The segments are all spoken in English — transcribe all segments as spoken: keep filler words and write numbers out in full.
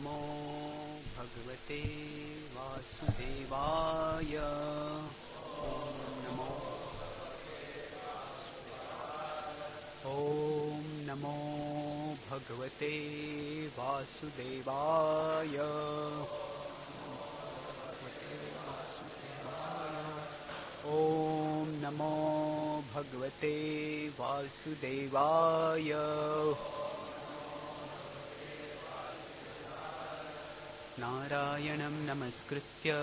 नमो भगवते वासुदेवाय। ओम नमो ओम नमो भगवते वासुदेवाय। ओम नमो भगवते वासुदेवाय। नारायणं नमस्कृत्य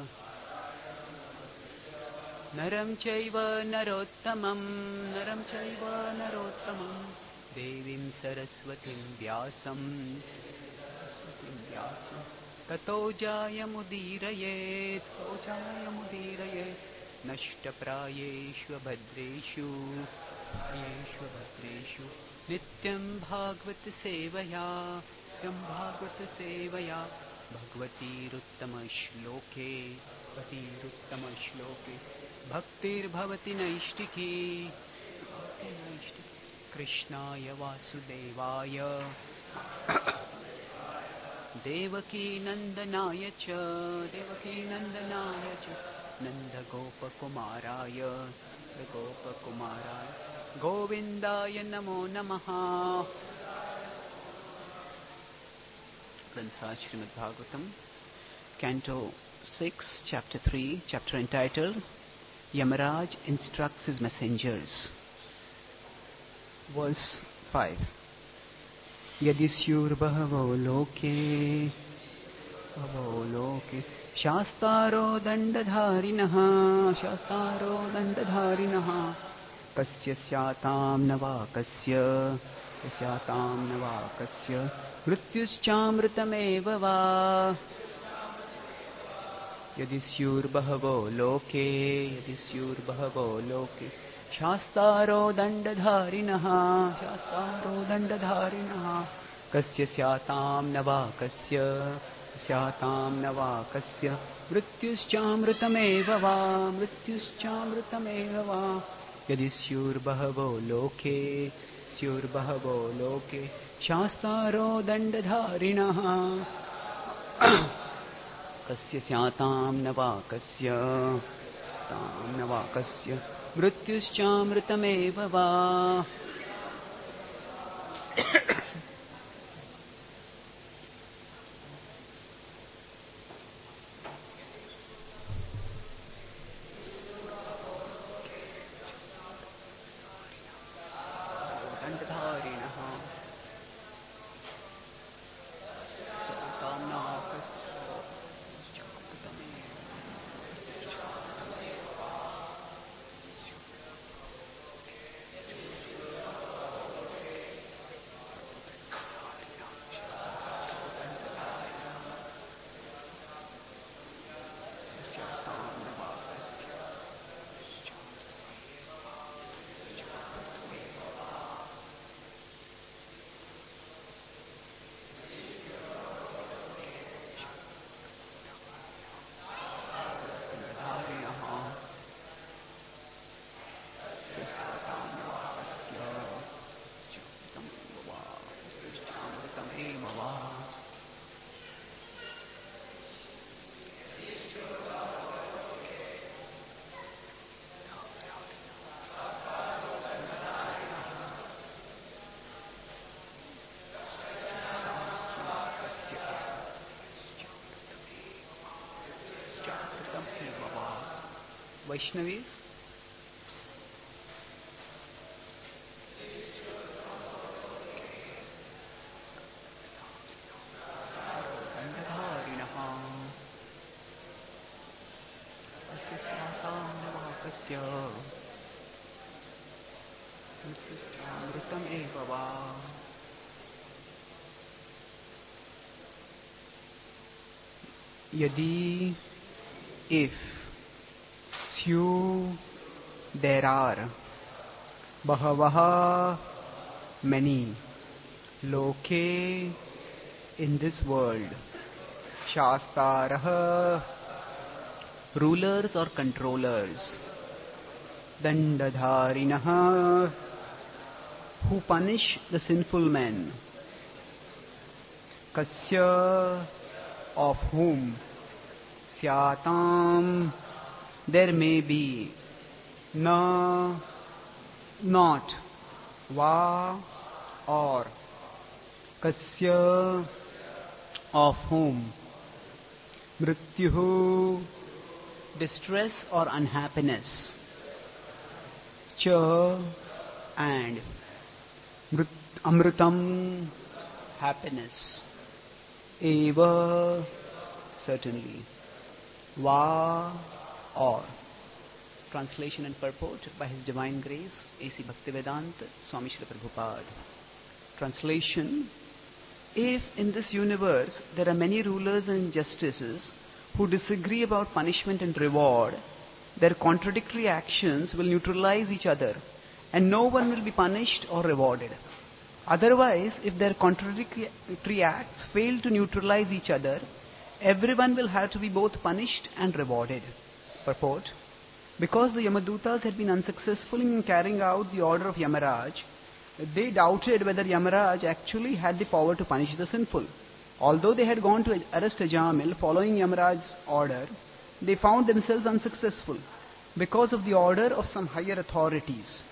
नरं चैव नरोत्तमं नरं चैव नरोत्तमं देवीं सरस्वतीं व्यासं सरस्वतीं व्यासं ततो जायमुदीरयेत् ततो जायमुदीरयेत् नष्टप्रायेषु भद्रेषु येषु भद्रेषु नित्यं भागवत सेवया नित्यं भागवत सेवया भगवतीरुत्तमश्लोके भगवतीरुत्तमश्लोके भक्तिर्भवति नैष्टिकी कृष्णाय वासुदेवाय देवकी नंदनाय च देवकी नंदनाय च नंदगोपकुमाराय गोपकुमाराय गोविन्दाय नमो नमः। Granth Srimad Bhagavatam, Canto six, Chapter three, Chapter entitled Yamaraj Instructs His Messengers. Verse five. Yadisyur bahavo loke bahavo loke Shastaro dandadharinaha Shastaro dandadharinaha Kasya syatam navakasya Kasyatam navakasya Mrityuschamritameva va Yadisyur bahavo loke Yadisyur bahavo loke Shastaro dandadharinaha Shastaro dandadharinaha Kasya syatam navakasya Kasyatam navakasya Mrityuschamritameva va Mrityuschamritameva va Yadisyur bahavo loke Syur bahavo loke Shastaro dandadharinaha Kasya syatam navakasya Tam navakasya Mrityuschamritameva va. Vaishnavis, dandadharinaha Kasya syatam navakasya Mrityuschamritameva va. Yadi, if Syu, there are Bahavaha, many Loke, in this world Shastaraha, rulers or controllers Dandadharinaha, who punish the sinful men Kasya, of whom. Syatam, there may be. Na, not. Va, or. Kasya, of whom. Mrityuhu, distress or unhappiness. Cha, and. Mrit, amritam, happiness. Eva, certainly. Va, or. Translation and purport by His Divine Grace, A C Bhaktivedanta Swami Srila Prabhupada. Translation: if in this universe there are many rulers and justices who disagree about punishment and reward, their contradictory actions will neutralize each other and no one will be punished or rewarded. Otherwise, if their contradictory acts fail to neutralize each other, everyone will have to be both punished and rewarded. Purport: because the Yamadutas had been unsuccessful in carrying out the order of Yamaraj, they doubted whether Yamaraj actually had the power to punish the sinful. Although they had gone to arrest Ajamil following Yamaraj's order, they found themselves unsuccessful because of the order of some higher authorities.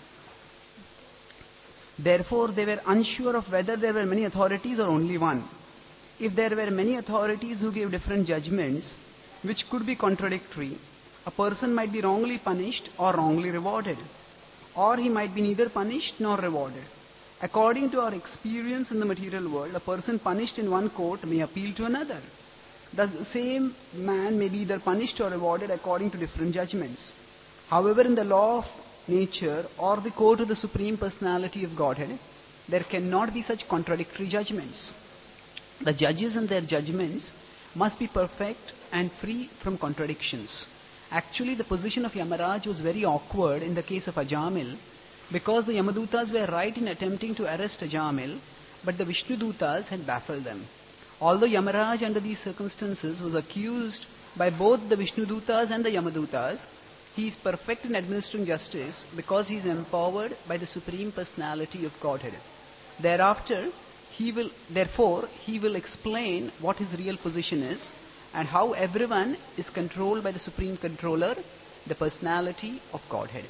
Therefore, they were unsure of whether there were many authorities or only one. If there were many authorities who gave different judgments, which could be contradictory, a person might be wrongly punished or wrongly rewarded, or he might be neither punished nor rewarded. According to our experience in the material world, a person punished in one court may appeal to another. Thus, the same man may be either punished or rewarded according to different judgments. However, in the law of nature or the court of the Supreme Personality of Godhead, there cannot be such contradictory judgments. The judges and their judgments must be perfect and free from contradictions. Actually, the position of Yamaraj was very awkward in the case of Ajamil, because the Yamadutas were right in attempting to arrest Ajamil, but the Vishnudutas had baffled them. Although Yamaraj under these circumstances was accused by both the Vishnudutas and the Yamadutas, he is perfect in administering justice because he is empowered by the Supreme Personality of Godhead. Thereafter, he will, therefore, he will explain what his real position is and how everyone is controlled by the Supreme Controller, the Personality of Godhead.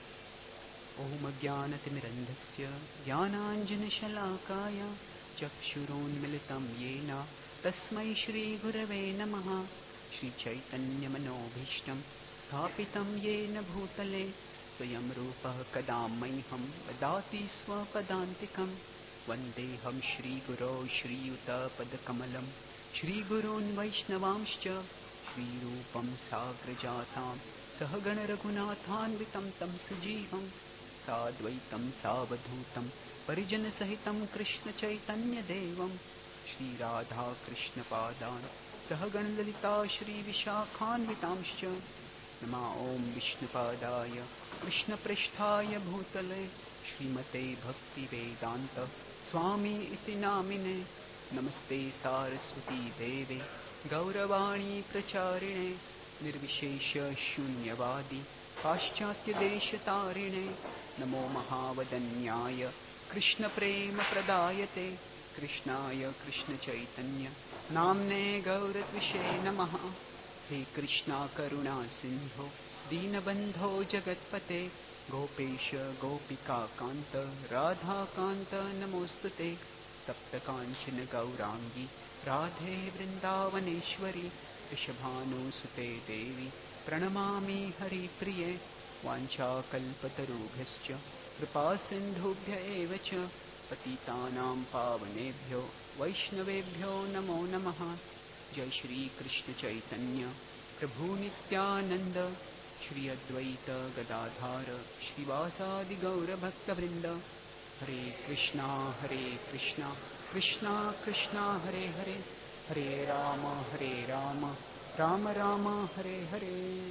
Om Jnanatimirandhasya Jnananjana Shalakaya Chakshurunmilitam Yena Tasmai Shri Gurave Namaha Shri Chaitanya Manobhishtam Sthapitam Yena Bhutale Swayam Rupa Kadamaiham Vadati Swapadantikam Vandeham Shri Guru Shri Yuta Padakamalam Shri Gurun Vaishnavamscha Shri Rupam Sagrajatam Sahagana Raghunathan Vitam Tam Sajivam Sadvaitam Savadhutam Parijana Sahitam Krishna Chaitanya Devam Shri Radha Krishna Padan Sahagana Lalita Shri Vishakhan Vitamscha Nama Om Vishnupadaya Krishna Prishthaya Bhutale Shrimate Bhakti Vedanta Swami Iti Namine Namaste Saraswati Deve Gauravani Pracharine Nirvishesha Shunyavadi Paschatya Deshatarine Namo Mahavadanyaya Krishna Prema Pradayate Krishnaya Krishna Chaitanya Namne Gauratvishe Namaha He Krishna Karuna Sindho Dinabandho Jagatpate Gopesha Gopika Kanta Radha Kanta Namostate Tapta Kanchana Gaurangi Radhe Vrindavaneshwari Rishabhanu Sute Devi Pranamami Hari Priye Vancha Kalpatarubhyascha Kripa Sindhubhya Evacha Patitanam Pavanebhyo Vaishnavebhyo Namo Namaha Jai Shri Krishna Chaitanya Prabhu Nityananda Shri Advaita Gadadhara Shri Vasadi Gaura Bhakta Vrinda Hare Krishna Hare Krishna Krishna Krishna Hare Hare Hare Rama Hare Rama Rama Rama Hare Hare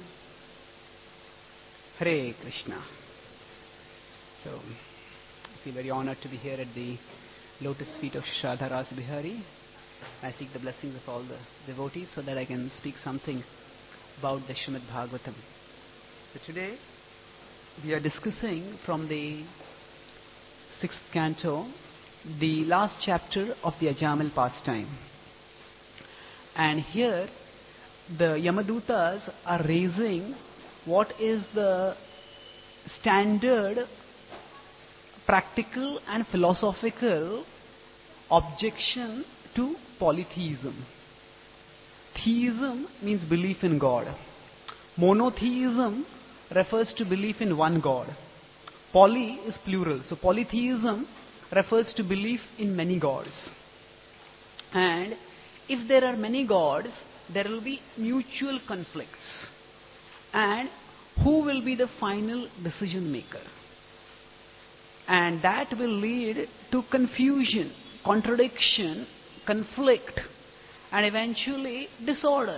Hare Krishna. So, I feel very honored to be here at the lotus feet of Shraddha Ras Bihari. I seek the blessings of all the devotees so that I can speak something about the Srimad Bhagavatam. So today we are discussing from the sixth canto, the last chapter of the Ajamil pastime. And here, the Yamadutas are raising what is the standard practical and philosophical objection to polytheism. Theism means belief in God. Monotheism refers to belief in one God. Poly is plural. So polytheism refers to belief in many gods. And if there are many gods, there will be mutual conflicts. And who will be the final decision maker? And that will lead to confusion, contradiction, conflict, and eventually disorder.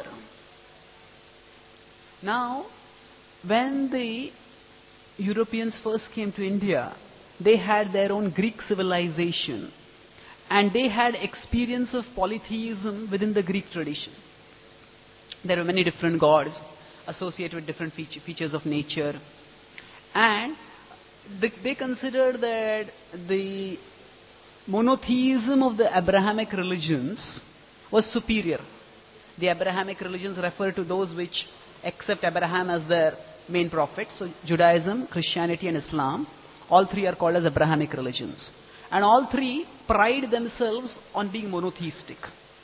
Now, when the Europeans first came to India, they had their own Greek civilization, and they had experience of polytheism within the Greek tradition. There were many different gods associated with different feature, features of nature, and the, they considered that the monotheism of the Abrahamic religions was superior. The Abrahamic religions refer to those which accept Abraham as their main prophet. So Judaism, Christianity and Islam, all three are called as Abrahamic religions. And all three pride themselves on being monotheistic.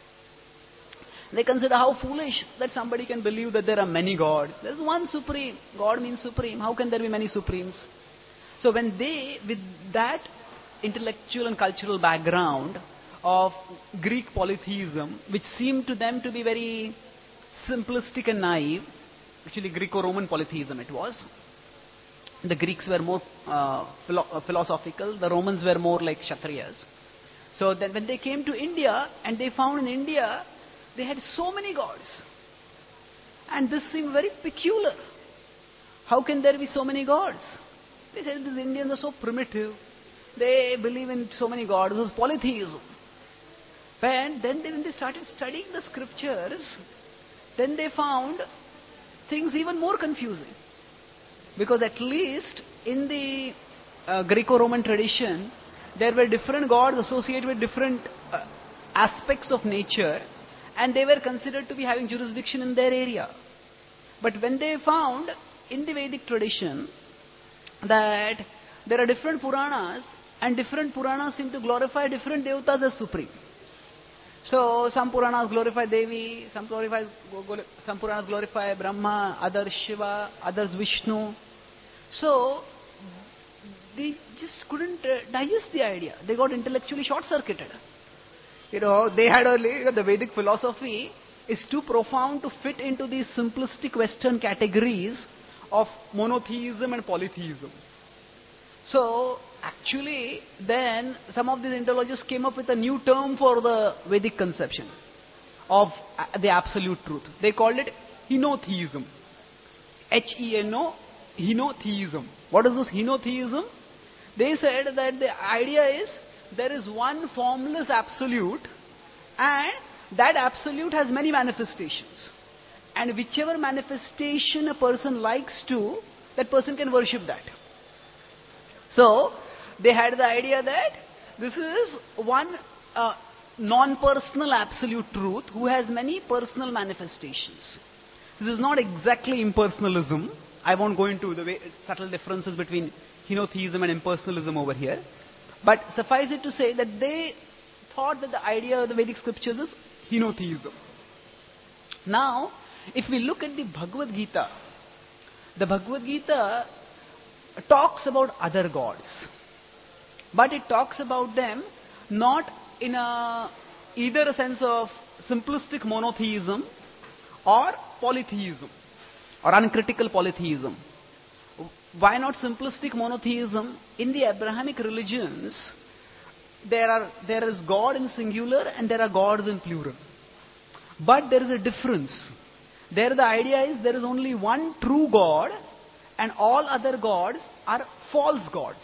They consider how foolish that somebody can believe that there are many gods. There is one supreme. God means supreme. How can there be many supremes? So when they, with that intellectual and cultural background of Greek polytheism, which seemed to them to be very simplistic and naive, actually Greco-Roman polytheism it was. The Greeks were more uh, philo- philosophical, the Romans were more like Kshatriyas. So then when they came to India, and they found in India, they had so many gods. And this seemed very peculiar. How can there be so many gods? They said these Indians are so primitive. They believe in so many gods. This is polytheism. And then they, when they started studying the scriptures, then they found things even more confusing. Because at least in the uh, Greco-Roman tradition, there were different gods associated with different uh, aspects of nature, and they were considered to be having jurisdiction in their area. But when they found in the Vedic tradition that there are different Puranas, and different Puranas seem to glorify different devatas as supreme. So some Puranas glorify Devi, some, glorifies, some Puranas glorify Brahma, others Shiva, others Vishnu. So they just couldn't uh, digest the idea. They got intellectually short-circuited. You know, they had early, you know, the Vedic philosophy is too profound to fit into these simplistic Western categories of monotheism and polytheism. So, actually, then some of these Indologists came up with a new term for the Vedic conception of the absolute truth. They called it henotheism. H E N O, henotheism. What is this henotheism? They said that the idea is there is one formless absolute, and that absolute has many manifestations. And whichever manifestation a person likes to, that person can worship that. So, they had the idea that this is one uh, non-personal absolute truth who has many personal manifestations. This is not exactly impersonalism. I won't go into the way, subtle differences between henotheism and impersonalism over here. But suffice it to say that they thought that the idea of the Vedic scriptures is henotheism. Now, if we look at the Bhagavad Gita, the Bhagavad Gita talks about other gods, but it talks about them not in a either a sense of simplistic monotheism or polytheism or uncritical polytheism. Why not simplistic monotheism? In the Abrahamic religions, there are there is God in singular and there are gods in plural. But there is a difference. There the idea is there is only one true God, and all other gods are false gods.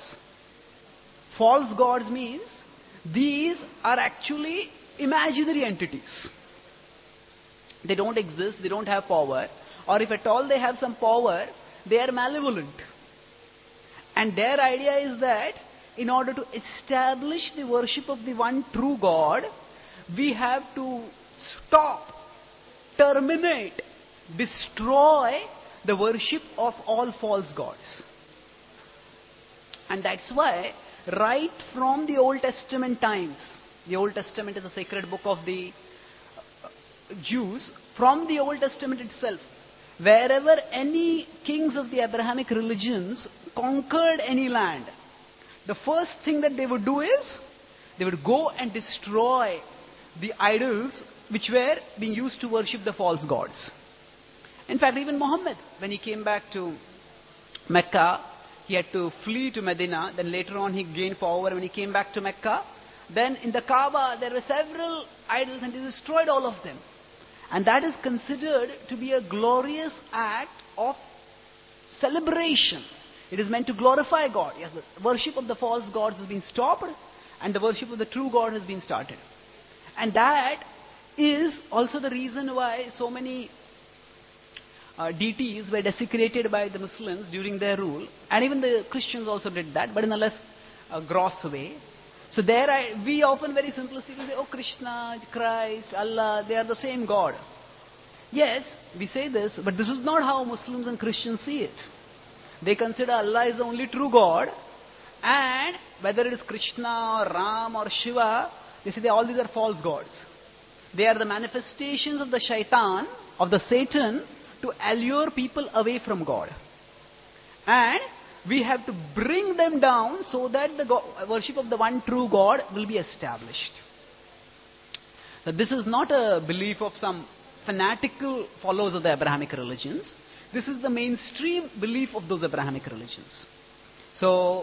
False gods means these are actually imaginary entities. They don't exist, they don't have power, or if at all they have some power, they are malevolent. And their idea is that in order to establish the worship of the one true God, we have to stop terminate, destroy the worship of all false gods. And that's why, right from the Old Testament times, the Old Testament is the sacred book of the Jews, from the Old Testament itself, wherever any kings of the Abrahamic religions conquered any land, the first thing that they would do is, they would go and destroy the idols which were being used to worship the false gods. In fact, even Muhammad, when he came back to Mecca, he had to flee to Medina, then later on he gained power when he came back to Mecca. Then in the Kaaba, there were several idols and he destroyed all of them. And that is considered to be a glorious act of celebration. It is meant to glorify God. Yes, the worship of the false gods has been stopped and the worship of the true God has been started. And that is also the reason why so many uh, deities were desecrated by the Muslims during their rule. And even the Christians also did that, but in a less uh, gross way. So there I, we often very simplistically say, oh, Krishna, Christ, Allah, they are the same God. Yes, we say this, but this is not how Muslims and Christians see it. They consider Allah is the only true God, and whether it is Krishna or Ram or Shiva, they say they, all these are false gods. They are the manifestations of the shaitan, of the Satan, to allure people away from God. And we have to bring them down so that the God, worship of the one true God will be established. Now, this is not a belief of some fanatical followers of the Abrahamic religions. This is the mainstream belief of those Abrahamic religions. So,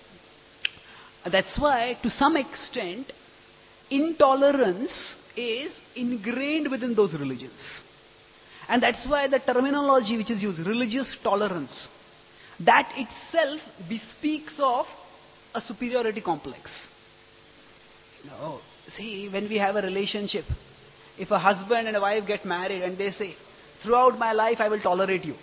that's why, to some extent, intolerance is ingrained within those religions. And that's why the terminology which is used, religious tolerance, that itself bespeaks of a superiority complex. No, see, when we have a relationship, if a husband and a wife get married and they say, throughout my life I will tolerate you.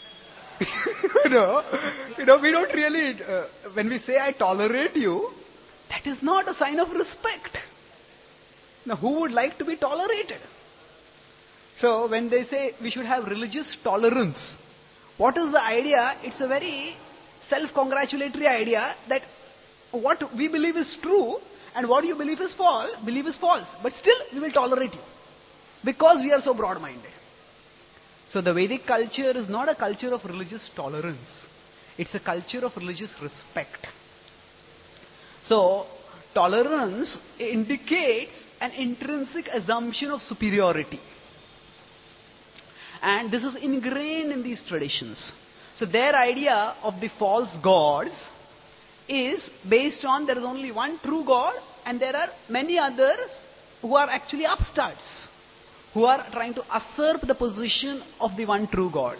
you know, you know, we don't really, uh, when we say I tolerate you, that is not a sign of respect. Now, who would like to be tolerated? So, when they say we should have religious tolerance, what is the idea? It's a very self-congratulatory idea that what we believe is true and what you believe is false, believe is false. But still, we will tolerate you because we are so broad-minded. So, the Vedic culture is not a culture of religious tolerance. It's a culture of religious respect. So, tolerance indicates an intrinsic assumption of superiority. And this is ingrained in these traditions. So their idea of the false gods is based on there is only one true God and there are many others who are actually upstarts, who are trying to usurp the position of the one true God.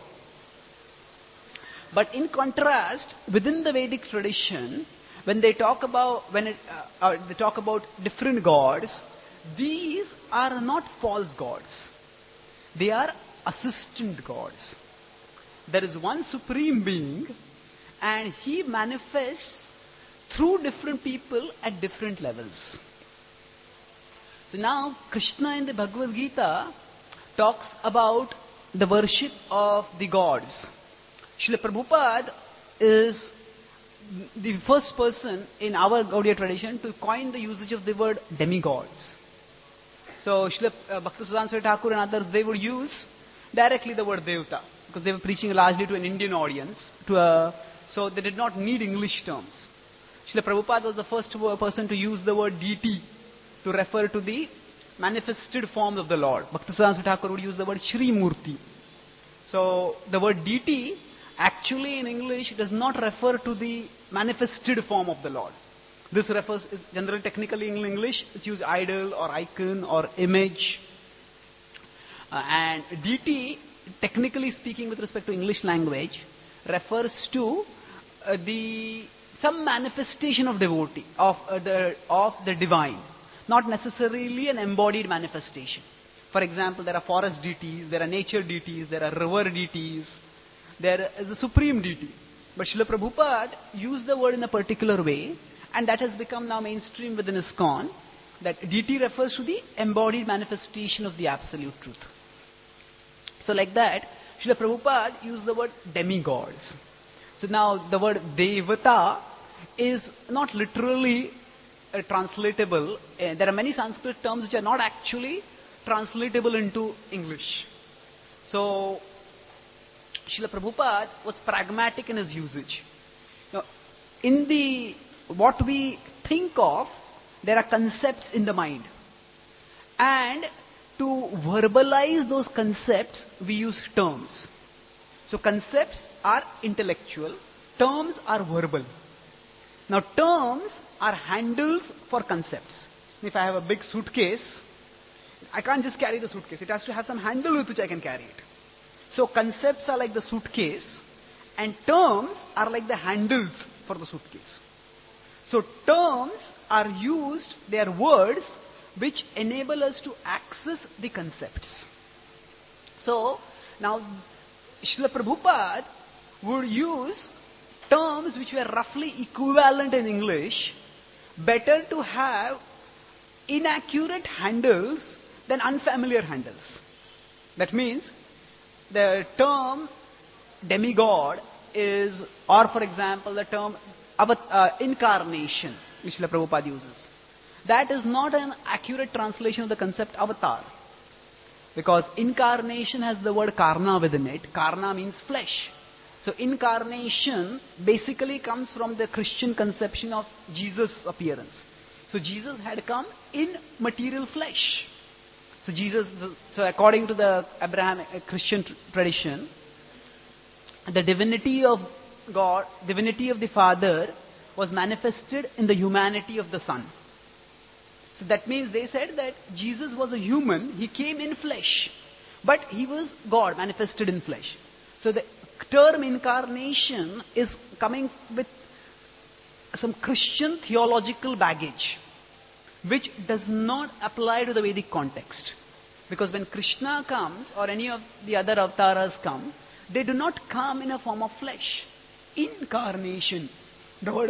But in contrast, within the Vedic tradition, when they talk about when it, uh, uh, they talk about different gods, these are not false gods. They are assistant gods. There is one supreme being and he manifests through different people at different levels. So now Krishna in the Bhagavad Gita talks about the worship of the gods. Srila Prabhupada is the first person in our Gaudiya tradition to coin the usage of the word demigods. So Srila uh, Bhaktisiddhanta Swami Thakur and others, they would use directly the word Devta, because they were preaching largely to an Indian audience, to a, so they did not need English terms. Srila Prabhupada was the first person to use the word deity to refer to the manifested form of the Lord. Bhaktisiddhanta Swami Thakur would use the word Shri Murti. So the word deity actually in English does not refer to the manifested form of the Lord. This refers, is generally technically in English, it's used idol or icon or image. Uh, and deity, technically speaking with respect to English language, refers to uh, the some manifestation of devotee, of uh, the of the divine, not necessarily an embodied manifestation. For example, there are forest deities, there are nature deities, there are river deities, there is a supreme deity. But Srila Prabhupada used the word in a particular way, and that has become now mainstream within ISKCON, that deity refers to the embodied manifestation of the absolute truth. So like that, Srila Prabhupada used the word demigods. So now the word devata is not literally uh, translatable. Uh, there are many Sanskrit terms which are not actually translatable into English. So Srila Prabhupada was pragmatic in his usage. Now, in the what we think of, there are concepts in the mind. And to verbalize those concepts, we use terms. So concepts are intellectual, terms are verbal. Now terms are handles for concepts. If I have a big suitcase, I can't just carry the suitcase. It has to have some handle with which I can carry it. So concepts are like the suitcase, and terms are like the handles for the suitcase. So terms are used, they are words which enable us to access the concepts. So now Srila Prabhupada would use terms which were roughly equivalent in English. Better to have inaccurate handles than unfamiliar handles. That means the term demigod is, or for example the term uh, incarnation which Srila Prabhupada uses. That is not an accurate translation of the concept avatar. Because incarnation has the word karna within it. Karna means flesh. So incarnation basically comes from the Christian conception of Jesus' appearance. So Jesus had come in material flesh. So Jesus, so according to the Abrahamic Christian tradition, the divinity of God, divinity of the Father was manifested in the humanity of the Son. So that means they said that Jesus was a human, he came in flesh, but he was God manifested in flesh. So the term incarnation is coming with some Christian theological baggage, which does not apply to the Vedic context. Because when Krishna comes, or any of the other avatars come, they do not come in a form of flesh. Incarnation. The word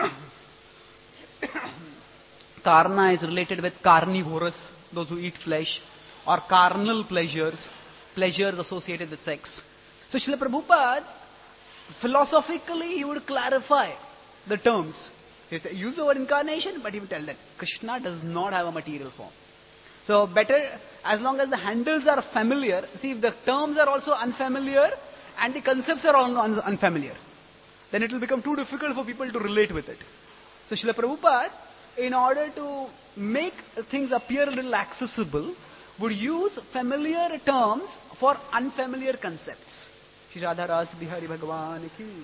karna is related with carnivorous, those who eat flesh, or carnal pleasures, pleasures associated with sex. So Srila Prabhupada, philosophically, he would clarify the terms. So he use the word incarnation, but he would tell that Krishna does not have a material form. So better, as long as the handles are familiar, see if the terms are also unfamiliar and the concepts are all un- unfamiliar, then it will become too difficult for people to relate with it. So Srila Prabhupada, in order to make things appear a little accessible, would use familiar terms for unfamiliar concepts. Shri Radha Ras Bihari Bhagavan ki.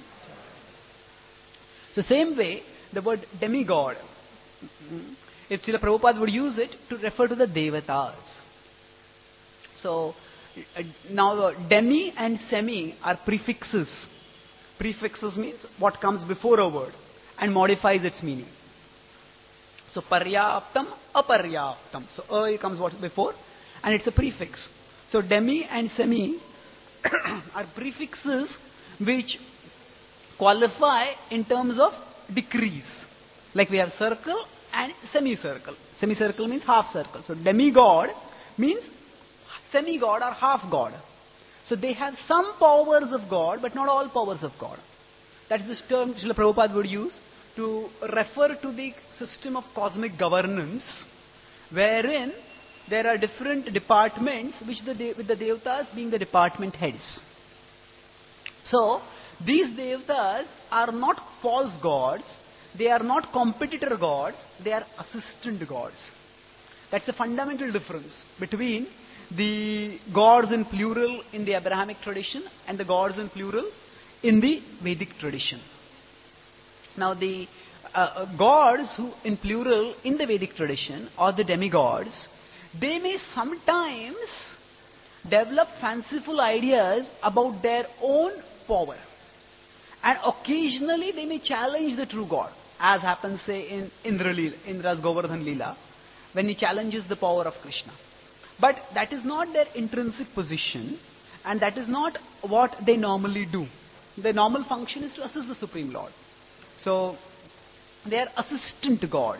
So same way, the word demigod, if Srila Prabhupada would use it to refer to the devatas. So uh, now the demi and semi are prefixes. Prefixes means what comes before a word and modifies its meaning. So paryaptam, aparyaptam. So a comes what before and it's a prefix. So demi and semi are prefixes which qualify in terms of degrees. Like we have circle and semicircle. Semicircle means half circle. So demigod means semi-god or half god. So they have some powers of God, but not all powers of God. That's this term Srila Prabhupada would use to refer to the system of cosmic governance, wherein there are different departments, which the de- with the devatas being the department heads. So these devatas are not false gods, they are not competitor gods, they are assistant gods. That's a fundamental difference between the gods in plural in the Abrahamic tradition and the gods in plural in the Vedic tradition. Now the uh, gods who in plural in the Vedic tradition, or the demigods, they may sometimes develop fanciful ideas about their own power. And occasionally they may challenge the true God, as happens say in Indra Leela, Indra's Govardhan Leela, when he challenges the power of Krishna. But that is not their intrinsic position, and that is not what they normally do. Their normal function is to assist the Supreme Lord. So, they are assistant gods.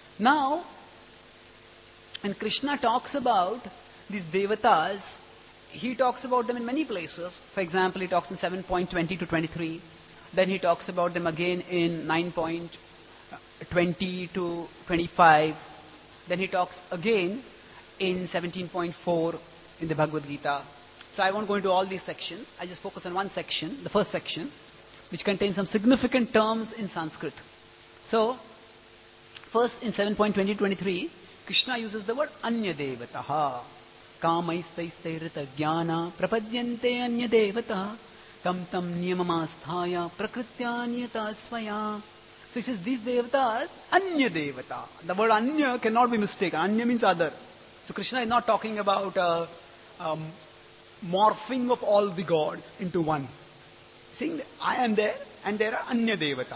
Now, when Krishna talks about these devatas he talks about them in many places. For example, he talks in seven point twenty to twenty-three. Then he talks about them again in nine point twenty to twenty-five. Then he talks again in seventeen point four in the Bhagavad Gita. So I won't go into all these sections. I just focus on one section, the first section, which contains some significant terms in Sanskrit. So, first in seven point twenty to twenty-three, Krishna uses the word Anya Devataha. Kamaistairita jnana prapadyante anya devata tam tam niyamamasthaya prakrityanyata svaya. So he says these devatas, Anya Devata. The word Anya cannot be mistaken. Anya means other. So Krishna is not talking about uh, um, morphing of all the gods into one. Saying I am there and there are Anya Devata.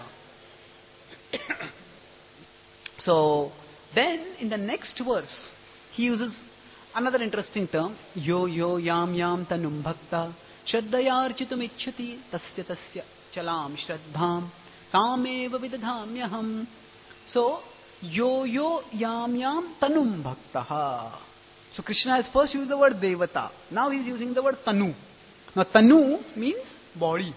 So then in the next verse he uses another interesting term. Yo yo yam yam tanum bhakta shraddhayarchitum ichchati tasya tasya chalam shraddham tameva vidadhamyaham. So yo yo yam yam tanum bhaktaha. So Krishna has first used the word Devata. Now he is using the word Tanu. Now Tanu means body.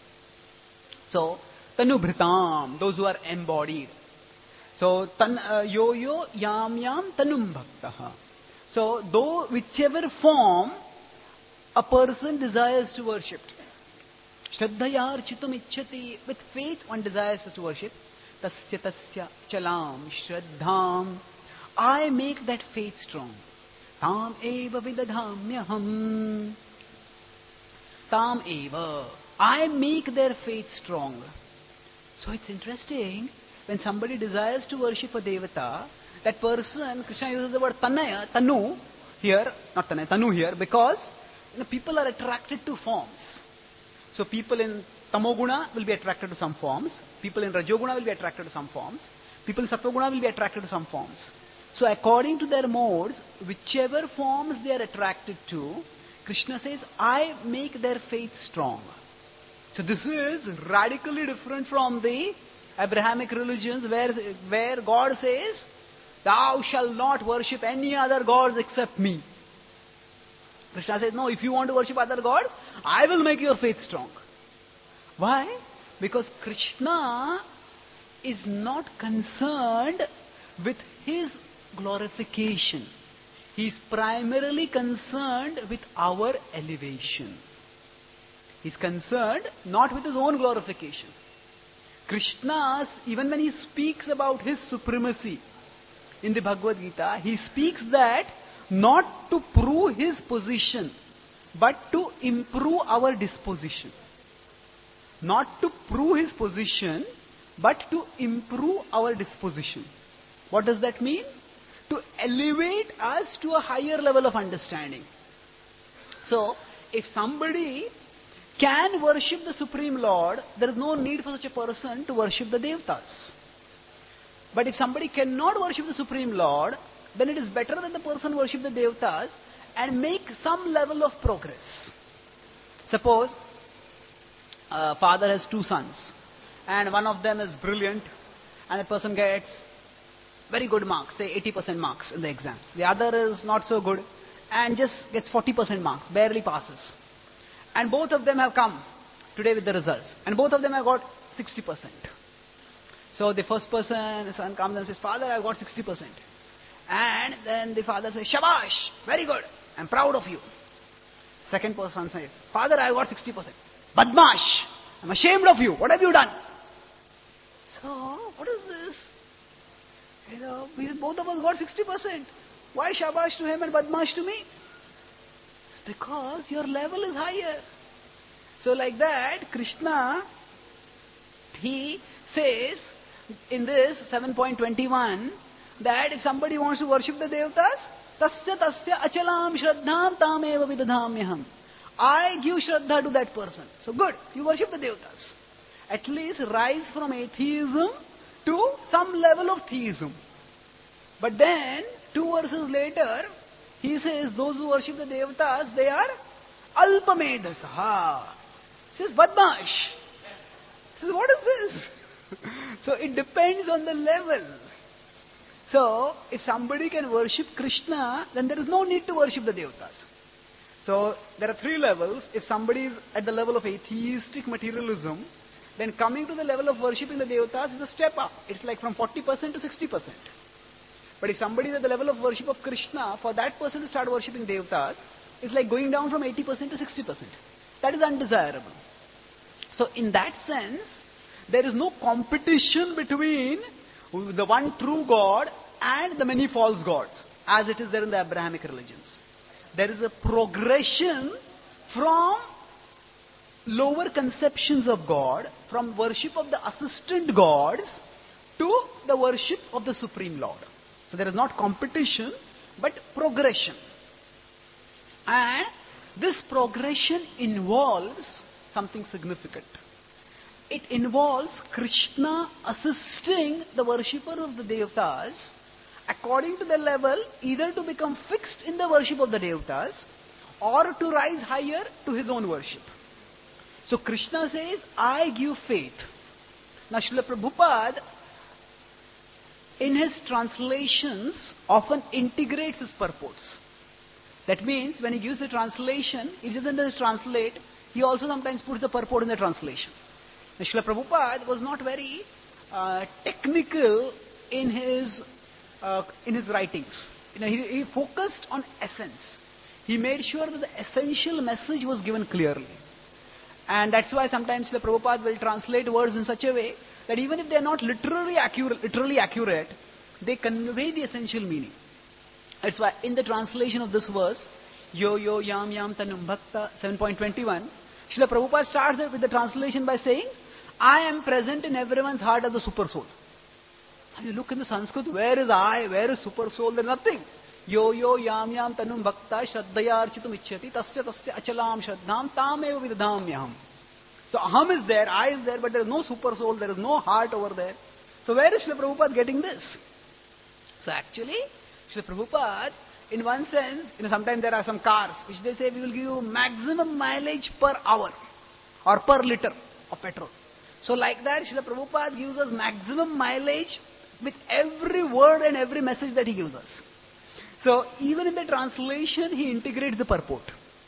So Tanu Bhritam, those who are embodied. So tan, uh, yo yo yam yam tanum bhaktaha. So though whichever form a person desires to worship. Shraddhayarchitum ichchati. With faith one desires to worship. Tasya tasya chalam shraddham. I make that faith strong. Tam eva vidadhamyaham. Tam eva. I make their faith strong. So it's interesting, when somebody desires to worship a devata, that person, Krishna uses the word tanaya, tanu here, not tanaya, tanu here, because you know, people are attracted to forms. So people in tamoguna will be attracted to some forms, people in rajoguna will be attracted to some forms, people in sattva-guna will be attracted to some forms. So according to their modes, whichever forms they are attracted to, Krishna says, I make their faith strong. So this is radically different from the Abrahamic religions where, where God says, thou shalt not worship any other gods except me. Krishna says, no, if you want to worship other gods, I will make your faith strong. Why? Because Krishna is not concerned with his glorification. He is primarily concerned with our elevation. He is concerned not with his own glorification. Krishna, even when he speaks about his supremacy in the Bhagavad Gita, he speaks that not to prove his position, but to improve our disposition. Not to prove his position, but to improve our disposition. What does that mean? To elevate us to a higher level of understanding. So, if somebody can worship the Supreme Lord, there is no need for such a person to worship the Devatas. But if somebody cannot worship the Supreme Lord, then it is better that the person worship the Devatas and make some level of progress. Suppose a father has two sons and one of them is brilliant and the person gets very good marks, say eighty percent marks in the exams. The other is not so good and just gets forty percent marks, barely passes. And both of them have come today with the results. And both of them have got sixty percent. So the first person, son comes and says, Father, I've got sixty percent. And then the father says, Shabash, very good, I'm proud of you. Second person says, Father, I've got sixty percent. Badmash, I'm ashamed of you. What have you done? So, what is this? You know, we both of us got sixty percent. Why shabash to him and badmash to me? It's because your level is higher. So like that, Krishna, he says in this seven point twenty-one that if somebody wants to worship the Devatas, tasya tasya achalam shraddham tameva vidadhamyaham. I give shraddha to that person. So good, you worship the Devatas. At least rise from atheism to some level of theism. But then, two verses later, he says, those who worship the Devatas, they are alpamedasaha. He says, badmash. He says, what is this? So it depends on the level. So, if somebody can worship Krishna, then there is no need to worship the Devatas. So there are three levels. If somebody is at the level of atheistic materialism, then coming to the level of worshipping the devatas is a step up. It's like from forty percent to sixty percent. But if somebody is at the level of worship of Krishna, for that person to start worshipping devatas, it's like going down from eighty percent to sixty percent. That is undesirable. So in that sense, there is no competition between the one true God and the many false gods, as it is there in the Abrahamic religions. There is a progression from lower conceptions of God, from worship of the assistant gods to the worship of the Supreme Lord. So there is not competition, but progression. And this progression involves something significant. It involves Krishna assisting the worshipper of the devatas according to the level, either to become fixed in the worship of the devatas or to rise higher to his own worship. So Krishna says, I give faith. Now Srila Prabhupada, in his translations, often integrates his purports. That means when he gives the translation, he doesn't just translate, he also sometimes puts the purport in the translation. Now Srila Prabhupada was not very uh, technical in his uh, in his writings. You know, he, he focused on essence. He made sure that the essential message was given clearly. And that's why sometimes Srila Prabhupada will translate words in such a way that even if they are not literally accurate, literally accurate, they convey the essential meaning. That's why in the translation of this verse, Yo Yo Yam Yam Tanum Bhakta seven point twenty-one, Srila Prabhupada starts with the translation by saying, I am present in everyone's heart as the super soul. And you look in the Sanskrit, where is I, where is super soul? There is nothing. Yo Yo Yam Yam Tanum Bhakta Shraddhaya Architum Ichyati Tasya Tasya Achalam Shraddham Tam Eva Vidadhamyaham. So Aham is there, I is there, but there is no super soul, there is no heart over there. So where is Srila Prabhupada getting this? So actually, Srila Prabhupada, in one sense, you know, sometimes there are some cars which they say we will give you maximum mileage per hour or per liter of petrol. So like that, Srila Prabhupada gives us maximum mileage with every word and every message that he gives us. So even in the translation, he integrates the purport.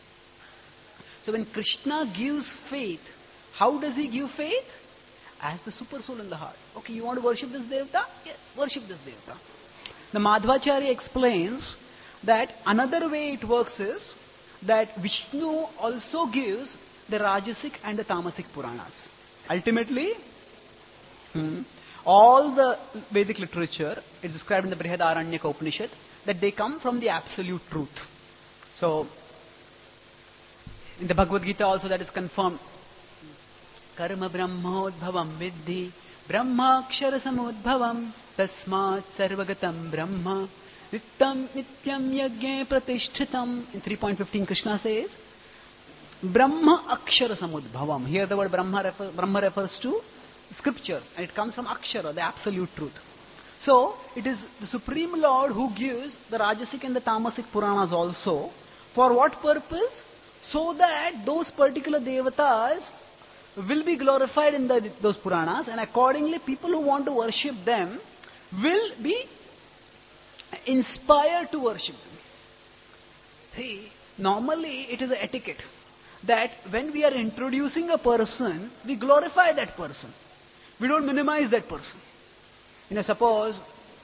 So when Krishna gives faith, how does he give faith? As the super soul in the heart. Okay, you want to worship this devata? Yes, worship this devata. The Madhvacharya explains that another way it works is that Vishnu also gives the Rajasic and the Tamasic Puranas. Ultimately, hmm, all the Vedic literature is described in the Brihadaranyaka Upanishad that they come from the absolute truth. So, in the Bhagavad Gita also that is confirmed. Karma Brahmodbhavam Viddhi Brahmakshara Samudbhavam Tasmat Sarvagatam Brahma Nittam Nityam Yajne Pratishthitam. In three point fifteen Krishna says Brahma Akshara Samudbhavam. Here the word Brahma, refer, Brahma refers to scriptures and it comes from Akshara, the absolute truth. So it is the Supreme Lord who gives the Rajasic and the Tamasic Puranas also. For what purpose? So that those particular devatas will be glorified in the, those Puranas, and accordingly people who want to worship them will be inspired to worship them. See, normally it is an etiquette that when we are introducing a person, we glorify that person. We don't minimize that person. You know, suppose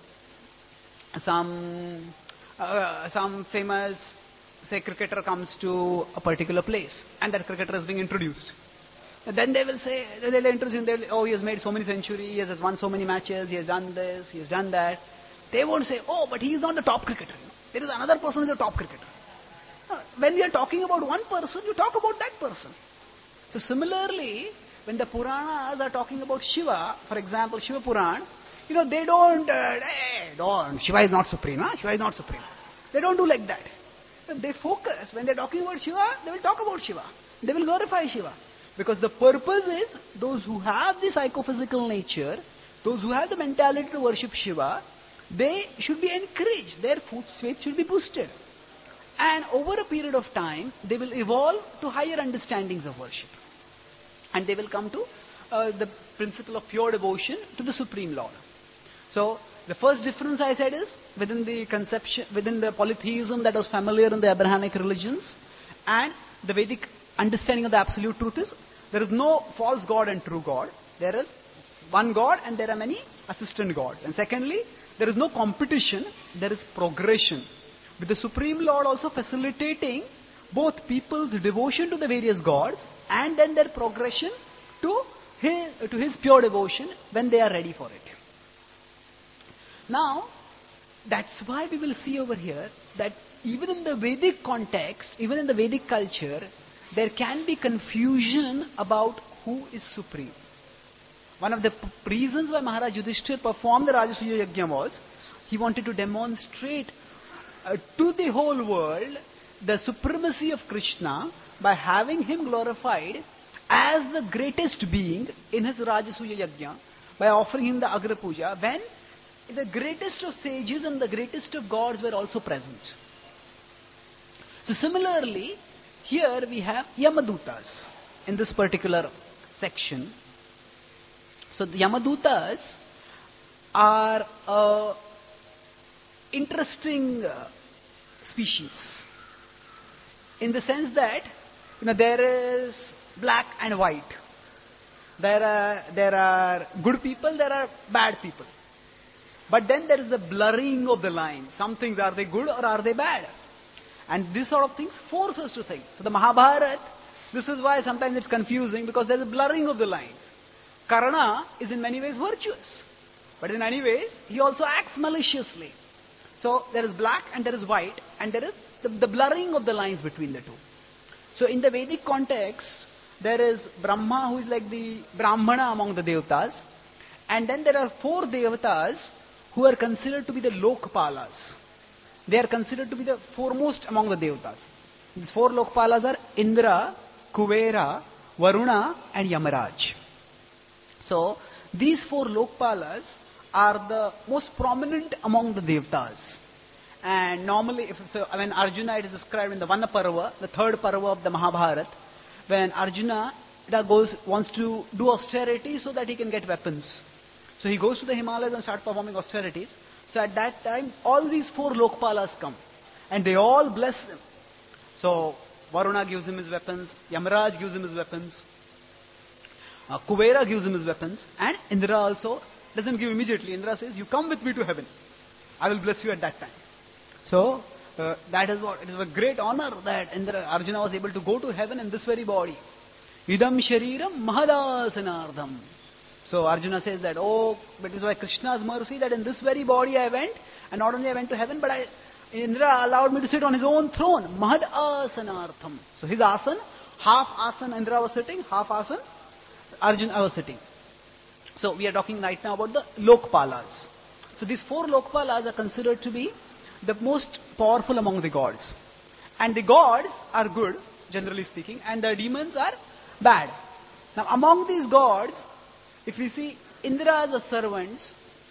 some uh, some famous, say, cricketer comes to a particular place and that cricketer is being introduced. And then they will say, they'll introduce him, they'll, oh, he has made so many centuries, he has won so many matches, he has done this, he has done that. They won't say, oh, but he is not the top cricketer. There is another person who is a top cricketer. When we are talking about one person, you talk about that person. So similarly, when the Puranas are talking about Shiva, for example, Shiva Puran, you know, they don't, uh, hey, don't, Shiva is not supreme, huh? Shiva is not supreme. They don't do like that. They focus, when they're talking about Shiva, they will talk about Shiva. They will glorify Shiva. Because the purpose is, those who have the psychophysical nature, those who have the mentality to worship Shiva, they should be encouraged. Their faith should be boosted. And over a period of time, they will evolve to higher understandings of worship. And they will come to uh, the principle of pure devotion to the Supreme Lord. So, the first difference I said is, within the conception, within the polytheism that was familiar in the Abrahamic religions, And the Vedic understanding of the absolute truth is there is no false God and true God. There is one God and there are many assistant gods. And secondly, there is no competition, there is progression. With the Supreme Lord also facilitating both people's devotion to the various gods and then their progression to his, to his pure devotion when they are ready for it. Now, that's why we will see over here that even in the Vedic context, even in the Vedic culture, there can be confusion about who is supreme. One of the p- reasons why Maharaj Yudhishthir performed the Rajasuya Yajna was he wanted to demonstrate uh, to the whole world the supremacy of Krishna by having him glorified as the greatest being in his Rajasuya Yajna, by offering him the Agra Puja, when the greatest of sages and the greatest of gods were also present. So similarly, here we have Yamadutas in this particular section. So the Yamadutas are an interesting uh, species in the sense that, you know, there is black and white. There are, there are good people, there are bad people. But then there is the blurring of the lines. Some things, are they good or are they bad? And this sort of things force us to think. So the Mahabharata, this is why sometimes it's confusing, because there is a blurring of the lines. Karna is in many ways virtuous. But in many ways, he also acts maliciously. So there is black and there is white, and there is the, the blurring of the lines between the two. So in the Vedic context, there is Brahma, who is like the Brahmana among the Devatas. And then there are four Devatas who are considered to be the Lokpalas. They are considered to be the foremost among the Devatas. These four Lokpalas are Indra, Kuvera, Varuna and Yamaraj. So these four Lokpalas are the most prominent among the Devatas. And normally, if so, when Arjuna, it is described in the Vana Parva, the third Parva of the Mahabharata, when Arjuna goes, wants to do austerity so that he can get weapons. So he goes to the Himalayas and starts performing austerities. So at that time, all these four Lokpalas come. And they all bless him. So Varuna gives him his weapons, Yamaraj gives him his weapons, uh, Kuvera gives him his weapons, and Indra also doesn't give immediately. Indra says, you come with me to heaven. I will bless you at that time. So uh, that is what, it is a great honor that Indra, Arjuna was able to go to heaven in this very body. Idam shariram mahadasanardham. So Arjuna says that, oh, but it is by Krishna's mercy that in this very body I went, and not only I went to heaven, but I, Indra allowed me to sit on his own throne, Mahad Asanartham. So his asan, half asan Indra was sitting, half asan Arjuna was sitting. So we are talking right now about the Lokpalas. So these four Lokpalas are considered to be the most powerful among the gods. And the gods are good, generally speaking, and the demons are bad. Now among these gods, if we see Indra's servants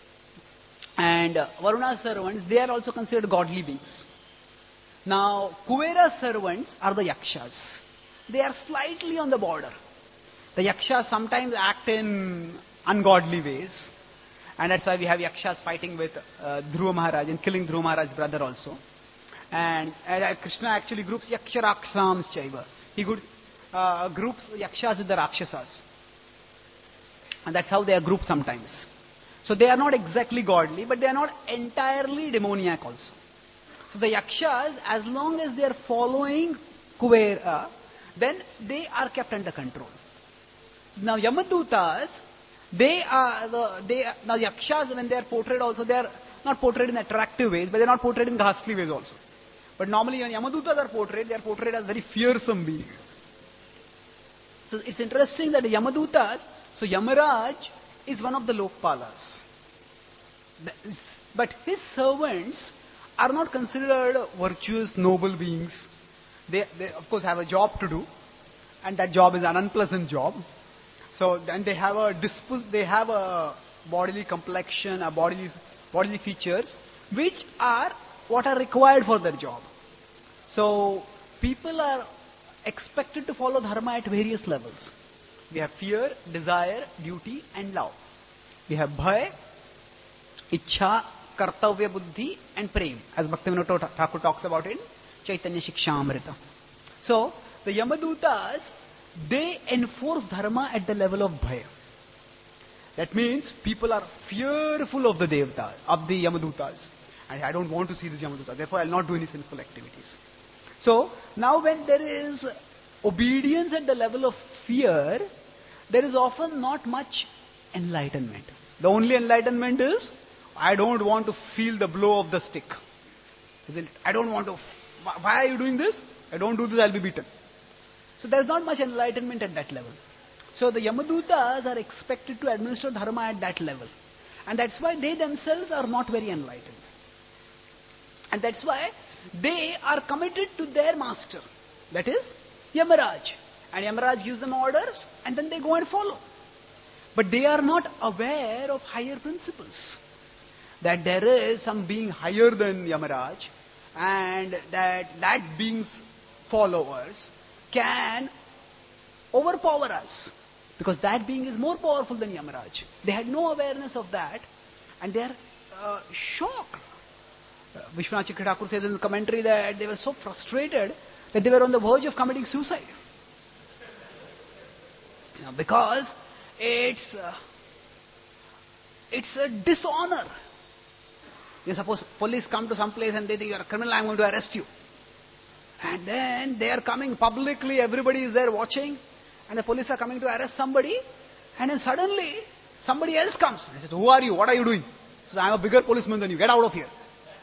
and uh, Varuna's servants, they are also considered godly beings. Now, Kuvera's servants are the Yakshas. They are slightly on the border. The Yakshas sometimes act in ungodly ways. And that's why we have Yakshas fighting with uh, Dhruva Maharaj and killing Dhruva Maharaj's brother also. And uh, Krishna actually groups Yaksharaksams Chaiva. He good, uh, groups Yakshas with the Rakshasas. And that's how they are grouped sometimes. So they are not exactly godly, but they are not entirely demoniac also. So the Yakshas, as long as they are following Kuvera, then they are kept under control. Now Yamadutas, they are the, they are, now Yakshas, when they are portrayed also, they are not portrayed in attractive ways, but they are not portrayed in ghastly ways also. But normally when Yamadutas are portrayed, they are portrayed as very fearsome beings. So it's interesting that the Yamadutas, so Yamaraj is one of the Lokpalas. But his servants are not considered virtuous, noble beings. They, they of course have a job to do, and that job is an unpleasant job. So then they have a dispos- they have a bodily complexion, a bodily bodily features, which are what are required for their job. So people are expected to follow dharma at various levels. We have fear, desire, duty, and love. We have bhaya, ichha, kartavya buddhi, and prem, as Bhaktivinoda Thakur talks about in Chaitanya Shikshamrita. So, the Yamadutas, they enforce dharma at the level of bhaya. That means people are fearful of the Devatas, of the Yamadutas. And I don't want to see these Yamadutas, therefore I'll not do any sinful activities. So, now when there is obedience at the level of fear, there is often not much enlightenment. The only enlightenment is, I don't want to feel the blow of the stick. Isn't it? I don't want to, why are you doing this? I don't do this, I'll be beaten. So there's not much enlightenment at that level. So the Yamadutas are expected to administer dharma at that level. And that's why they themselves are not very enlightened. And that's why they are committed to their master. That is, Yamaraj. And Yamaraj gives them orders and then they go and follow. But they are not aware of higher principles. That there is some being higher than Yamaraj and that that being's followers can overpower us. Because that being is more powerful than Yamaraj. They had no awareness of that and they are uh, shocked. Uh, Vishwanath Chakravarti Thakur says in the commentary that they were so frustrated that they were on the verge of committing suicide. You know, because it's, uh, it's a dishonor. You suppose police come to some place and they think you're a criminal, I'm going to arrest you. And then they are coming publicly, everybody is there watching, and the police are coming to arrest somebody, and then suddenly somebody else comes. And I said, who are you? What are you doing? He says, I'm a bigger policeman than you. Get out of here.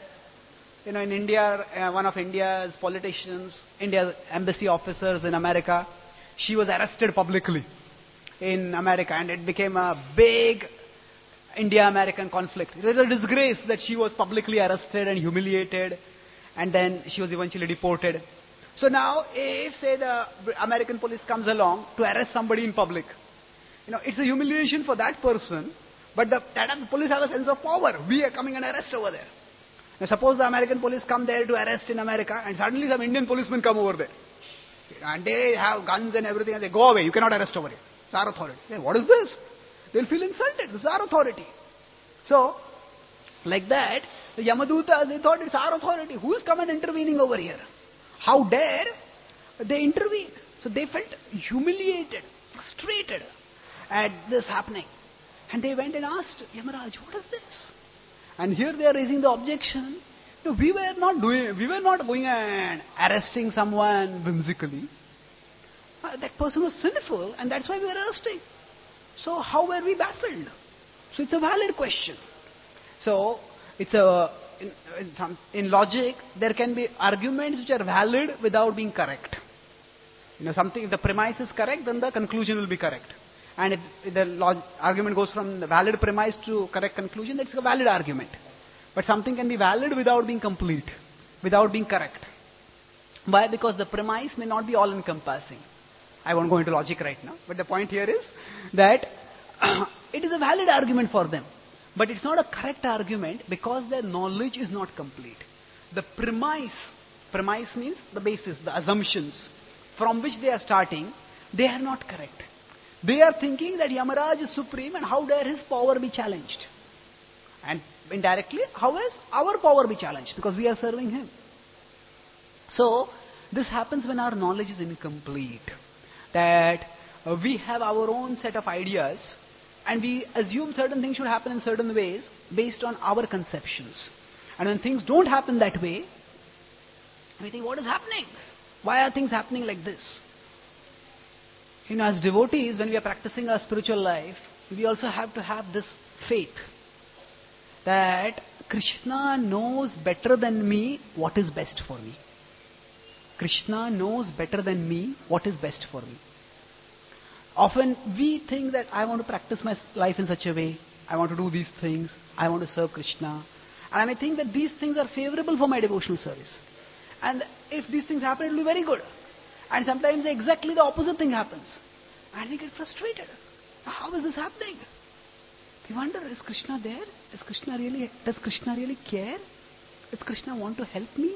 You know, in India, uh, one of India's politicians, India's embassy officers in America, she was arrested publicly in America, and it became a big India-American conflict. It was a disgrace that she was publicly arrested and humiliated, and then she was eventually deported. So now, if, say, the American police comes along to arrest somebody in public, you know, it's a humiliation for that person, but the, that the police have a sense of power. We are coming and arrest over there. Now, suppose the American police come there to arrest in America, and suddenly some Indian policemen come over there. And they have guns and everything, and they go away. You cannot arrest over here. It's our authority. Hey, what is this? They'll feel insulted. This is our authority. So, like that, the Yamadutas, they thought it's our authority. Who is come and intervening over here? How dare they intervene? So they felt humiliated, frustrated at this happening. And they went and asked Yamaraj, what is this? And here they are raising the objection. No, we were not doing, we were not going and arresting someone whimsically. Uh, that person was sinful, and that's why we were arresting. So how were we baffled? So it's a valid question. So it's a in, in, some, in logic there can be arguments which are valid without being correct. You know, something if the premise is correct, then the conclusion will be correct. And if, if the log, argument goes from the valid premise to correct conclusion, that's a valid argument. But something can be valid without being complete, without being correct. Why? Because the premise may not be all-encompassing. I won't go into logic right now, but the point here is that it is a valid argument for them. But it's not a correct argument because their knowledge is not complete. The premise, premise means the basis, the assumptions from which they are starting, they are not correct. They are thinking that Yamaraj is supreme and how dare his power be challenged. And indirectly, how is our power be challenged? Because we are serving him. So, this happens when our knowledge is incomplete. That uh, we have our own set of ideas and we assume certain things should happen in certain ways based on our conceptions. And when things don't happen that way, we think, what is happening? Why are things happening like this? You know, as devotees, when we are practicing our spiritual life, we also have to have this faith that Krishna knows better than me what is best for me. Krishna knows better than me what is best for me. Often we think that I want to practice my life in such a way, I want to do these things, I want to serve Krishna. And I may think that these things are favorable for my devotional service. And if these things happen, it will be very good. And sometimes exactly the opposite thing happens. And we get frustrated. How is this happening? We wonder, is Krishna there? Is Krishna really, does Krishna really care? Does Krishna want to help me?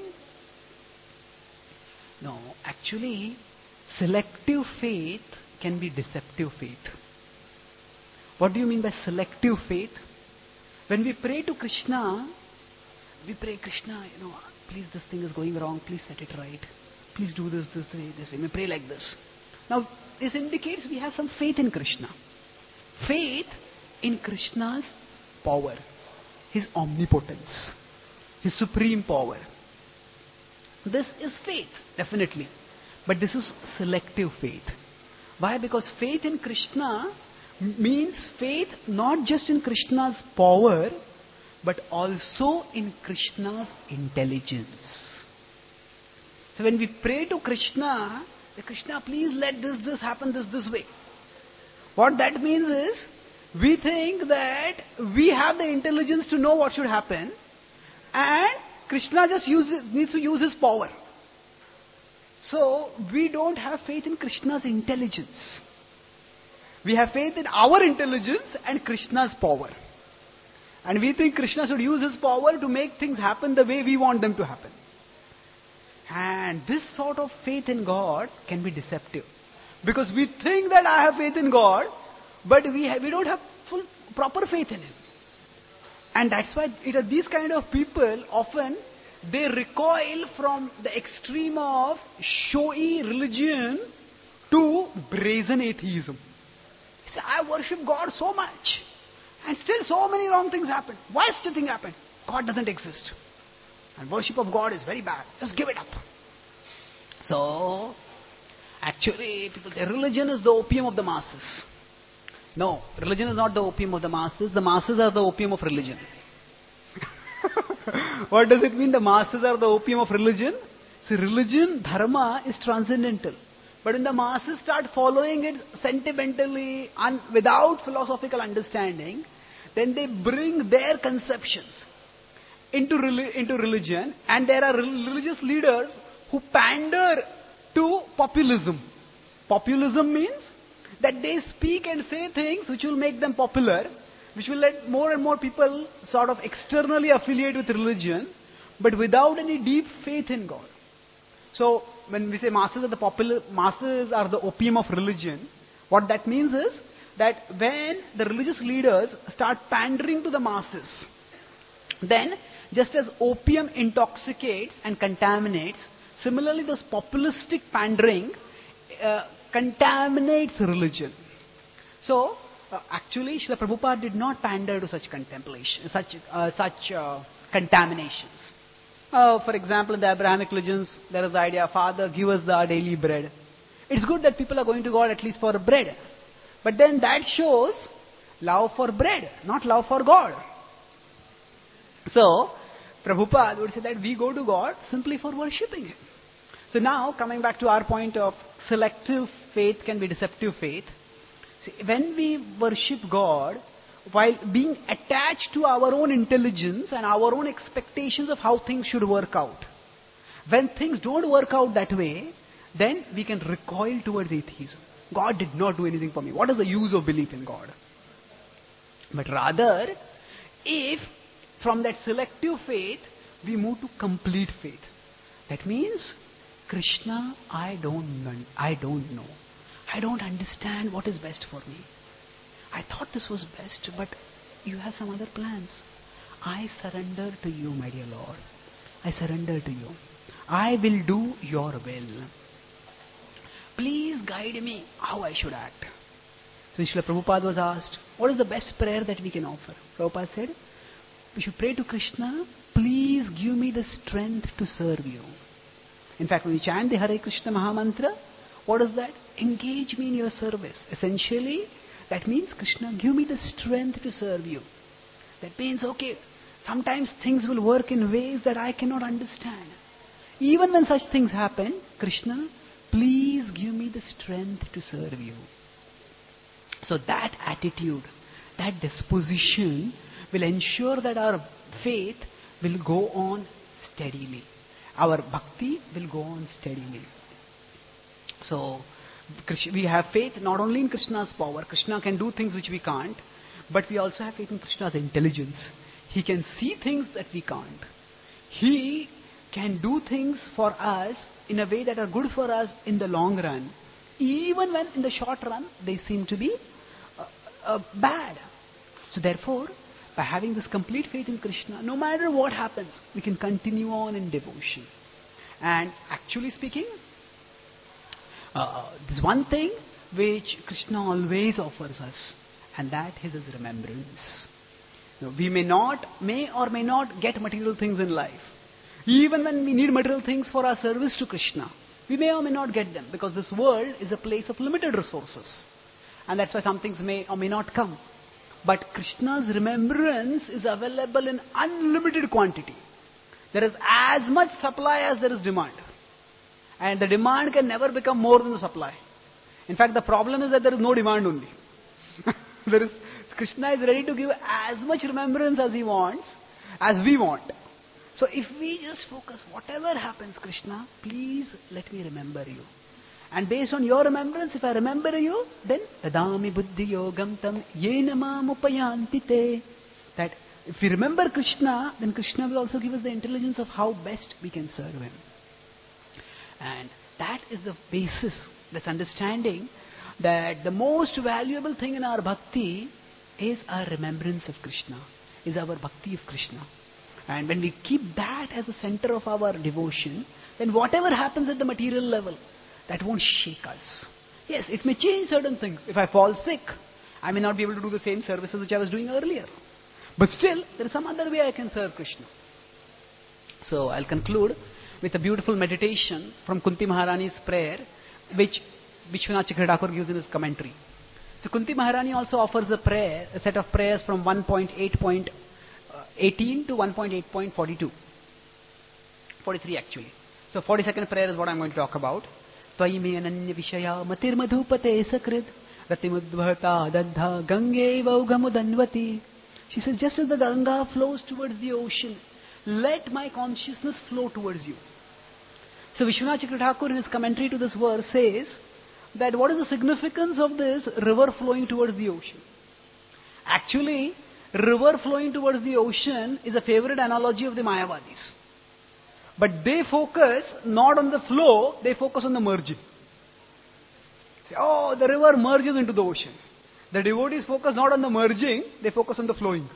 No, actually, selective faith can be deceptive faith. What do you mean by selective faith? When we pray to Krishna, we pray, Krishna, you know, please this thing is going wrong, please set it right. please do this, this way, this way. We pray like this. Now, this indicates we have some faith in Krishna. Faith in Krishna's power, His omnipotence, His supreme power. This is faith, definitely. But this is selective faith. Why? Because faith in Krishna means faith not just in Krishna's power, but also in Krishna's intelligence. So when we pray to Krishna, Krishna, please let this, this happen this, this way. What that means is, we think that we have the intelligence to know what should happen, and Krishna just uses, needs to use his power. So, we don't have faith in Krishna's intelligence. We have faith in our intelligence and Krishna's power. And we think Krishna should use his power to make things happen the way we want them to happen. And this sort of faith in God can be deceptive. Because we think that I have faith in God, but we, have, we don't have full, proper faith in Him. And that's why it are these kind of people often they recoil from the extreme of showy religion to brazen atheism. He said, I worship God so much, and still so many wrong things happen. Why is the thing happen? God doesn't exist. And worship of God is very bad. Just give it up. So, actually, people say religion is the opium of the masses. No, religion is not the opium of the masses. The masses are the opium of religion. What does it mean, the masses are the opium of religion? See, religion, dharma is transcendental. But when the masses start following it sentimentally, and without philosophical understanding, then they bring their conceptions into, into religion, and there are religious leaders who pander to populism. Populism means that they speak and say things which will make them popular, which will let more and more people sort of externally affiliate with religion, but without any deep faith in God. So, when we say masses are the popular, masses are the opium of religion, what that means is that when the religious leaders start pandering to the masses, then just as opium intoxicates and contaminates, similarly those populistic pandering uh, contaminates religion. So, uh, actually, Srila Prabhupada did not pander to such contemplation, such uh, such uh, contaminations. Uh, for example, in the Abrahamic religions, there is the idea, Father, give us the daily bread. It's good that people are going to God at least for bread. But then that shows love for bread, not love for God. So, Prabhupada would say that we go to God simply for worshipping Him. So now, coming back to our point of selective faith can be deceptive faith. See, when we worship God, while being attached to our own intelligence and our own expectations of how things should work out, when things don't work out that way, then we can recoil towards atheism. God did not do anything for me. What is the use of belief in God? But rather, if from that selective faith, we move to complete faith. That means, Krishna, I don't know. I don't know. I don't understand what is best for me. I thought this was best, but you have some other plans. I surrender to you, my dear Lord. I surrender to you. I will do your will. Please guide me how I should act. So Srila Prabhupada was asked, what is the best prayer that we can offer? Prabhupada said, we should pray to Krishna, please give me the strength to serve you. In fact, when we chant the Hare Krishna Mahamantra, what is that? Engage me in your service. Essentially, that means, Krishna, give me the strength to serve you. That means, okay, sometimes things will work in ways that I cannot understand. Even when such things happen, Krishna, please give me the strength to serve you. So that attitude, that disposition will ensure that our faith will go on steadily. Our bhakti will go on steadily. So, we have faith not only in Krishna's power. Krishna can do things which we can't, but we also have faith in Krishna's intelligence. He can see things that we can't. He can do things for us in a way that are good for us in the long run, even when in the short run they seem to be uh, uh, bad. So therefore, by having this complete faith in Krishna, no matter what happens, we can continue on in devotion. And actually speaking, uh, there's one thing which Krishna always offers us, and that is his remembrance. You know, we may not, may or may not get material things in life. Even when we need material things for our service to Krishna, we may or may not get them, because this world is a place of limited resources. And that's why some things may or may not come. But Krishna's remembrance is available in unlimited quantity. There is as much supply as there is demand. And the demand can never become more than the supply. In fact, the problem is that there is no demand only. there is, Krishna is ready to give as much remembrance as he wants, as we want. So if we just focus, whatever happens, Krishna, please let me remember you. And based on your remembrance, if I remember you, then Tadami buddhi yogam tam yena mam upayanti te. That if we remember Krishna, then Krishna will also give us the intelligence of how best we can serve him. And that is the basis, this understanding that the most valuable thing in our bhakti is our remembrance of Krishna, is our bhakti of Krishna. And when we keep that as the center of our devotion, then whatever happens at the material level, that won't shake us. Yes, it may change certain things. If I fall sick, I may not be able to do the same services which I was doing earlier. But still, there is some other way I can serve Krishna. So I'll conclude with a beautiful meditation from Kunti Maharani's prayer, which Vishwanath Chakravarti gives in his commentary. So Kunti Maharani also offers a prayer, a set of prayers from one point eight point eighteen to one point eight point forty-two. forty-three actually. So forty-second prayer is what I'm going to talk about. Tvai me ananya vishaya matir madhupate sakrid ratimudbhata dadha gange vaugamudanvati. She says, just as the Ganga flows towards the ocean, let my consciousness flow towards you. So Vishwanath Chakravarti in his commentary to this verse says that what is the significance of this river flowing towards the ocean? Actually, river flowing towards the ocean is a favorite analogy of the Mayavadis. But they focus not on the flow, they focus on the merging. Say, oh, the river merges into the ocean. The devotees focus not on the merging, they focus on the flowing.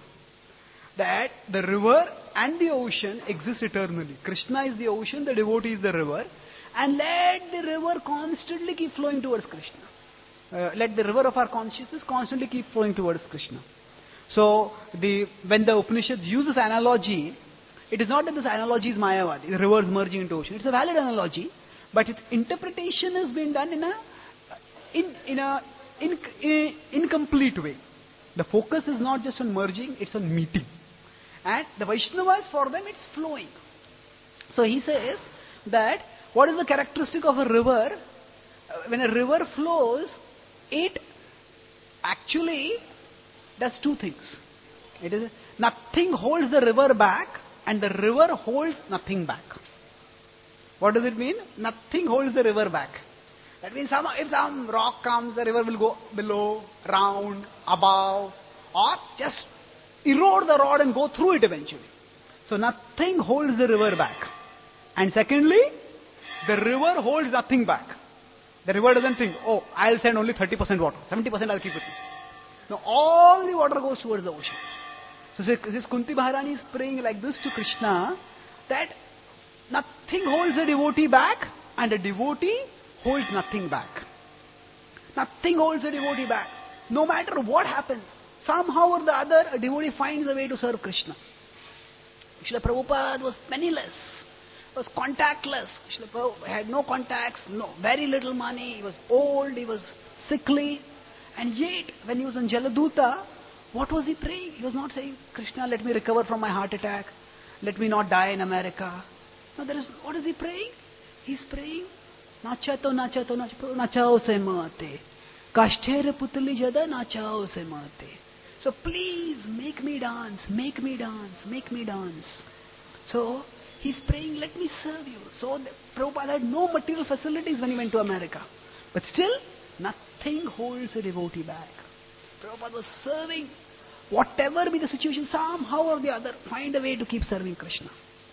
That the river and the ocean exist eternally. Krishna is the ocean, the devotee is the river. And let the river constantly keep flowing towards Krishna. Uh, let the river of our consciousness constantly keep flowing towards Krishna. So, the, when the Upanishads use this analogy, it is not that this analogy is Mayavadi, the rivers merging into ocean. It's a valid analogy, but its interpretation has been done in a in, in a in, in, incomplete way. The focus is not just on merging, it's on meeting. And the Vaishnavas, for them, it's flowing. So he says that what is the characteristic of a river? When a river flows, it actually does two things. It is nothing holds the river back, and the river holds nothing back. What does it mean? Nothing holds the river back. That means some, if some rock comes, the river will go below, round, above, or just erode the rod and go through it eventually. So nothing holds the river back. And secondly, the river holds nothing back. The river doesn't think, oh, I'll send only thirty percent water, seventy percent I'll keep with me. No, all the water goes towards the ocean. So this Kunti Maharani is praying like this to Krishna, that nothing holds a devotee back, and a devotee holds nothing back. Nothing holds a devotee back. No matter what happens, somehow or the other, a devotee finds a way to serve Krishna. Srila Prabhupada was penniless, was contactless. Srila Prabhupada had no contacts, no, very little money, he was old, he was sickly. And yet, when he was in Jaladuta, what was he praying? He was not saying, Krishna, let me recover from my heart attack. Let me not die in America. No, there is, what is he praying? He's praying, Nachato, nachato, nachato, nachao se mate. Kashtera putli jada, nachao se mate. So please, make me dance, make me dance, make me dance. So, he's praying, let me serve you. So, the, Prabhupada had no material facilities when he went to America. But still, nothing holds a devotee back. Prabhupada was serving, whatever be the situation, somehow or the other, find a way to keep serving Krishna.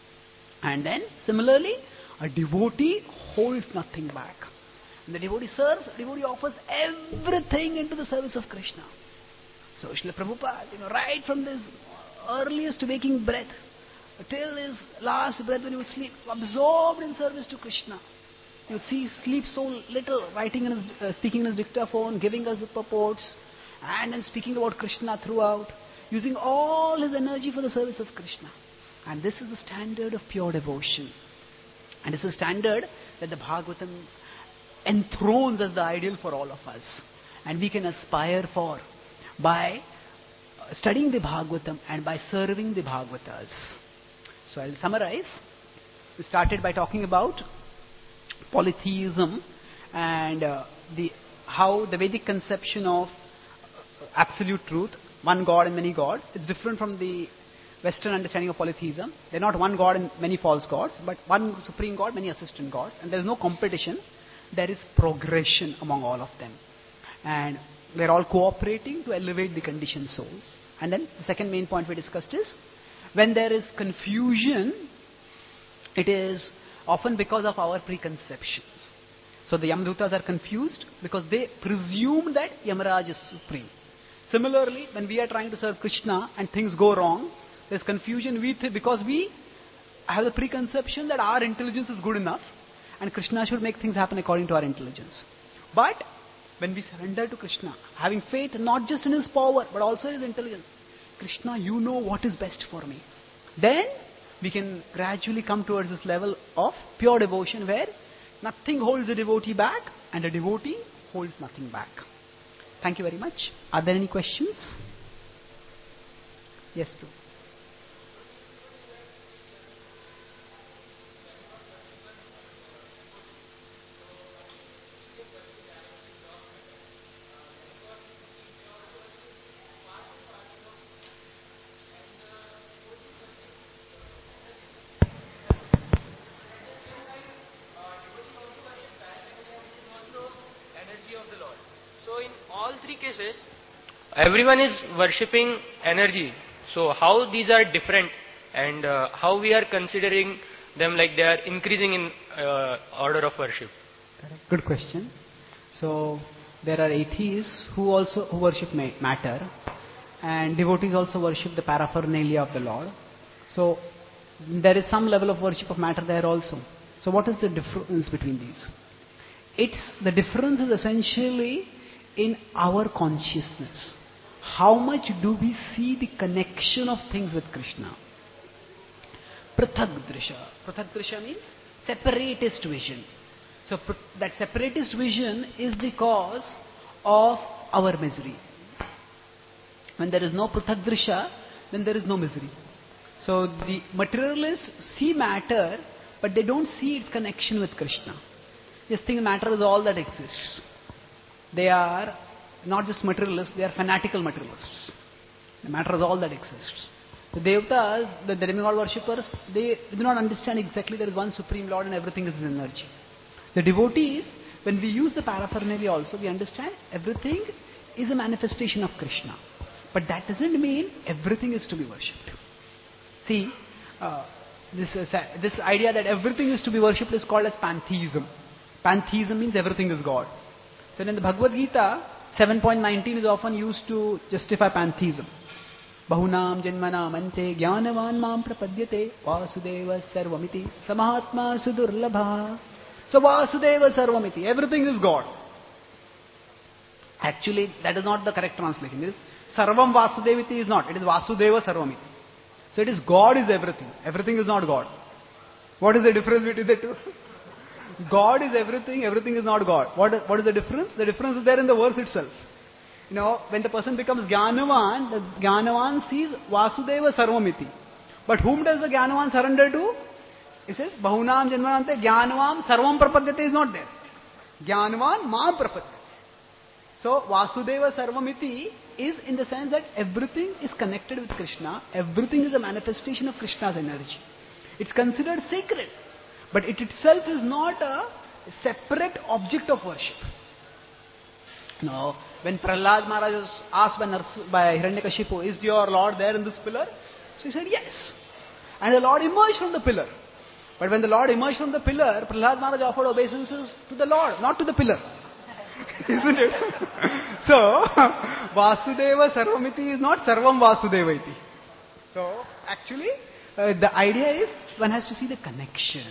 And then, similarly, a devotee holds nothing back. When the devotee serves, the devotee offers everything into the service of Krishna. So, Srila Prabhupada, you know, right from this earliest waking breath, till his last breath when he would sleep, absorbed in service to Krishna. He would see, sleep so little, writing in his, uh, speaking in his dictaphone, giving us the purports, and then speaking about Krishna throughout, using all his energy for the service of Krishna. And this is the standard of pure devotion. And it's a standard that the Bhagavatam enthrones as the ideal for all of us. And we can aspire for by studying the Bhagavatam and by serving the Bhagavatas. So I'll summarize. We started by talking about polytheism and uh, the how the Vedic conception of absolute truth, one God and many gods, it's different from the Western understanding of polytheism. They're not one God and many false gods, but one supreme God, many assistant gods, and there is no competition. There is progression among all of them, and they're all cooperating to elevate the conditioned souls. And then the second main point we discussed is when there is confusion, it is often because of our preconceptions. So the Yamadutas are confused because they presume that Yamaraj is supreme. Similarly, when we are trying to serve Krishna and things go wrong, there's confusion we th- because we have the preconception that our intelligence is good enough and Krishna should make things happen according to our intelligence. But when we surrender to Krishna, having faith not just in his power but also in his intelligence, Krishna, you know what is best for me. Then we can gradually come towards this level of pure devotion where nothing holds the devotee back and the devotee holds nothing back. Thank you very much. Are there any questions? Yes, bro. Everyone is worshipping energy. So how these are different and uh, how we are considering them like they are increasing in uh, order of worship? Good question. So there are atheists who also who worship matter, and devotees also worship the paraphernalia of the Lord. So there is some level of worship of matter there also. So what is the difference between these? It's the difference is essentially in our consciousness. How much do we see the connection of things with Krishna? Prathagdrisha. Prathagdrisha means separatist vision. So that separatist vision is the cause of our misery. When there is no prathagdrisha, then there is no misery. So the materialists see matter, but they don't see its connection with Krishna. They think matter is all that exists. They are not just materialists, they are fanatical materialists. The matter is all that exists. The Devatas, the demigod worshippers, they do not understand exactly there is one Supreme Lord and everything is His energy. The devotees, when we use the paraphernalia also, we understand everything is a manifestation of Krishna. But that doesn't mean everything is to be worshipped. See, uh, this, is, uh, this idea that everything is to be worshipped is called as pantheism. Pantheism means everything is God. So in the Bhagavad Gita, seven point nineteen is often used to justify pantheism. Bahunam janmanam ante jnanavan mam prapadyate vasudeva sarvamiti samahatma sudurlabha. So Vasudeva sarvamiti, everything is God. Actually, that is not the correct translation. It is sarvam vasudeviti is not. It is Vasudeva sarvamiti. So it is God is everything. Everything is not God. What is the difference between the two? God is everything, everything is not God. What is, what is the difference? The difference is there in the verse itself. You know, when the person becomes Jnanavan, the Jnanavan sees Vasudeva Sarvamiti. But whom does the Jnanavan surrender to? He says, Bahunam Janmanante Jnanavam Sarvam Prapadyate is not there. Jnanavan Mam Prapadyate. So Vasudeva Sarvamiti is in the sense that everything is connected with Krishna. Everything is a manifestation of Krishna's energy. It's considered sacred. But it itself is not a separate object of worship. No. When Prahlad Maharaj was asked by, Nars- by Hiranyakashipu, is your Lord there in this pillar? So he said, yes. And the Lord emerged from the pillar. But when the Lord emerged from the pillar, Prahlad Maharaj offered obeisances to the Lord, not to the pillar. Isn't it? So, Vasudeva Sarvamiti is not Sarvam Vasudeva iti. So, actually, uh, the idea is one has to see the connection.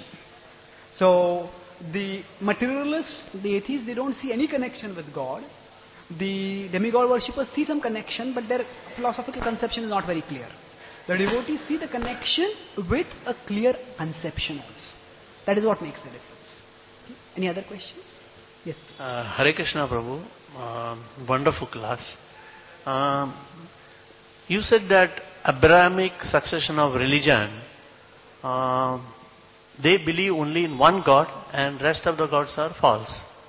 So the materialists, the atheists, they don't see any connection with God. The demigod worshippers see some connection, but their philosophical conception is not very clear. The devotees see the connection with a clear conception also. That is what makes the difference. Okay. Any other questions? Yes. Uh, Hare Krishna Prabhu, uh, wonderful class. Um, you said that Abrahamic succession of religion, uh, they believe only in one God and rest of the gods are false.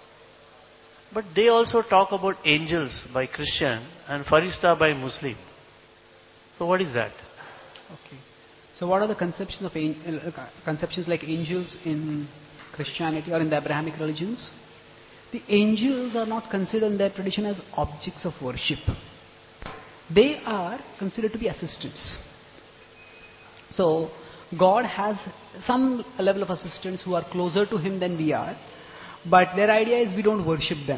But they also talk about angels by Christian and Farishta by Muslim. So what is that? Okay. So what are the conceptions of uh, conceptions like angels in Christianity or in the Abrahamic religions? The angels are not considered in their tradition as objects of worship. They are considered to be assistants. So God has some level of assistants who are closer to Him than we are, but their idea is we don't worship them.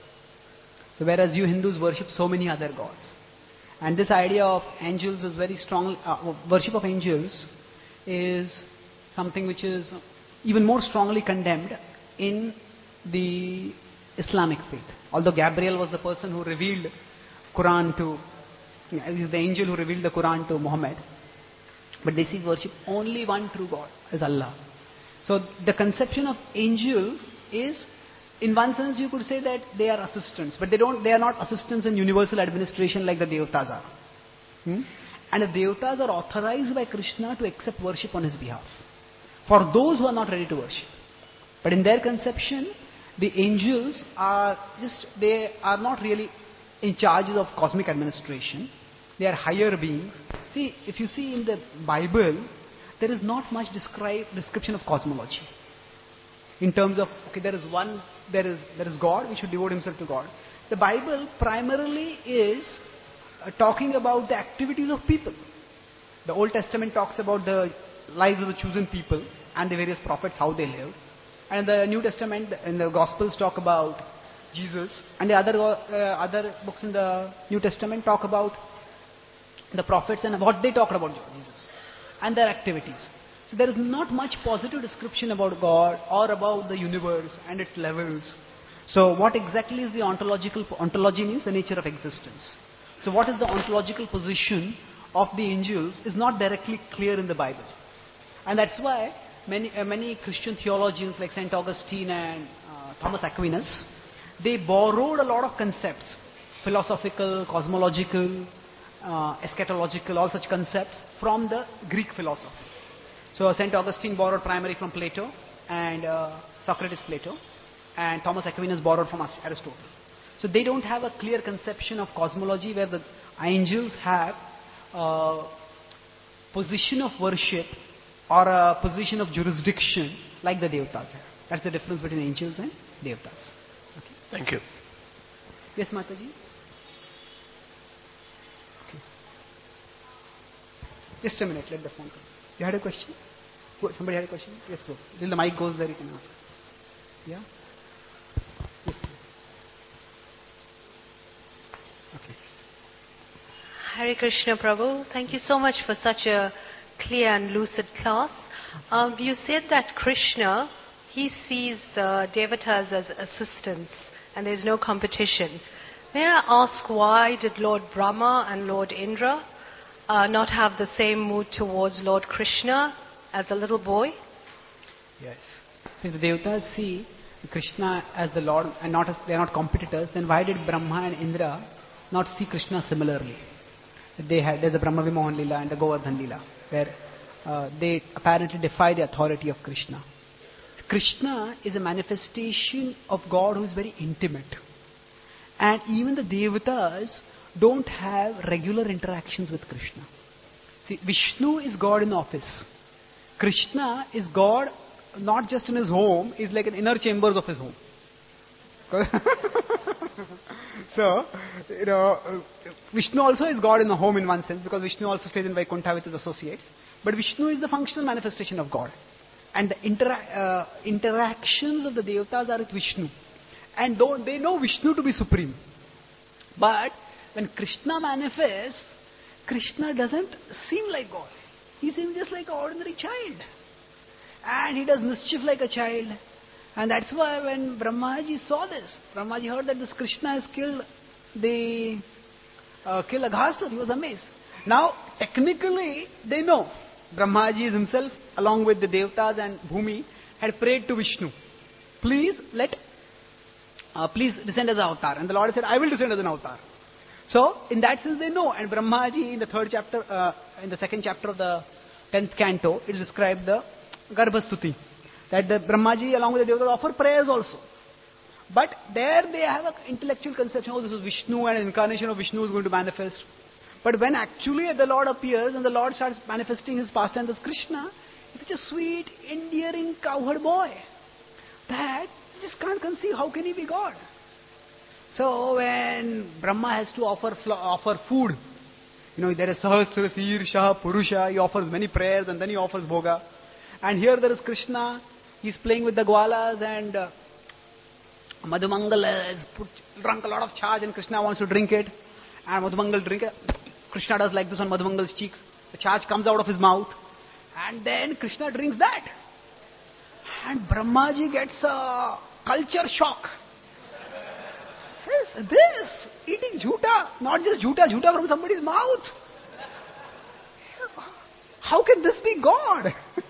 So whereas you Hindus worship so many other gods. And this idea of angels is very strong, uh, worship of angels is something which is even more strongly condemned in the Islamic faith. Although Gabriel was the person who revealed Quran to, is the angel who revealed the Quran to Muhammad. But they see worship only one true God, as Allah. So the conception of angels is, in one sense you could say that they are assistants, but they don't. They are not assistants in universal administration like the Devatas are. Hmm? And the Devatas are authorized by Krishna to accept worship on his behalf, for those who are not ready to worship. But in their conception, the angels are just, they are not really in charge of cosmic administration. They are higher beings. See, if you see in the Bible, there is not much describe, description of cosmology. In terms of, okay, there is one, there is there is God, we should devote himself to God. The Bible primarily is uh, talking about the activities of people. The Old Testament talks about the lives of the chosen people and the various prophets, how they lived. And the New Testament and the Gospels talk about Jesus. And the other, uh, other books in the New Testament talk about the prophets and what they talked about Jesus and their activities. So there is not much positive description about God or about the universe and its levels. So what exactly is the ontological, ontology means the nature of existence. So what is the ontological position of the angels is not directly clear in the Bible. And that's why many, uh, many Christian theologians like Saint Augustine and uh, Thomas Aquinas, they borrowed a lot of concepts, philosophical, cosmological, uh, eschatological, all such concepts from the Greek philosophy. So Saint Augustine borrowed primarily from Plato and uh, Socrates Plato, and Thomas Aquinas borrowed from Aristotle. So they don't have a clear conception of cosmology where the angels have a position of worship or a position of jurisdiction like the Devatas have. That's the difference between angels and Devatas. Okay. Thank you. Yes, Mataji? Okay. Just a minute, let the phone come. You had a question? Somebody had a question? Yes, bro. Till the mic goes there, you can ask. Yeah? Yes, bro. Okay. Hare Krishna Prabhu, thank you so much for such a clear and lucid class. Um, you said that Krishna, he sees the Devatas as assistants and there's no competition. May I ask why did Lord Brahma and Lord Indra uh, not have the same mood towards Lord Krishna as a little boy? Yes. Since the Devatas see Krishna as the Lord and not as, they are not competitors, then why did Brahma and Indra not see Krishna similarly? They had, there's the Brahma Vimohan Lila and the Govardhan Lila, where uh, they apparently defy the authority of Krishna. Krishna is a manifestation of God who is very intimate. And even the Devatas don't have regular interactions with Krishna. See, Vishnu is God in office. Krishna is God not just in his home, is like in inner chambers of his home. So, you know, Vishnu also is God in the home in one sense, because Vishnu also stays in Vaikuntha with his associates. But Vishnu is the functional manifestation of God. And the intera- uh, interactions of the Devatas are with Vishnu. And though they know Vishnu to be supreme. But when Krishna manifests, Krishna doesn't seem like God. He seems just like an ordinary child. And he does mischief like a child. And that's why when Brahmaji saw this, Brahmaji heard that this Krishna has killed the uh, killed Aghasur, he was amazed. Now, technically, they know. Brahmaji himself, along with the Devtas and Bhumi, had prayed to Vishnu. Please let, uh, please descend as an avatar. And the Lord said, I will descend as an avatar. So, in that sense, they know. And Brahmaji, in the third chapter, uh, in the second chapter of the tenth canto, it is described the Garbhastuti. That the Brahmaji, along with the Devtas, offer prayers also. But there they have an intellectual conception, oh, this is Vishnu and an incarnation of Vishnu is going to manifest. But when actually the Lord appears and the Lord starts manifesting his pastime as Krishna, it's such a sweet, endearing cowherd boy that you just can't conceive how can he be God. So when Brahma has to offer offer food, you know, there is Sahasra, Sirsha, Purusha, he offers many prayers and then he offers bhoga. And here there is Krishna, he's playing with the gwalas and uh, Madhumangal has put, drunk a lot of charge and Krishna wants to drink it. And Madhumangal drink it. Krishna does like this on Madhumangal's cheeks. The charge comes out of his mouth. And then Krishna drinks that. And Brahmaji gets a culture shock. Yes, this, eating jhuta, not just jhuta, jhuta from somebody's mouth. How can this be God?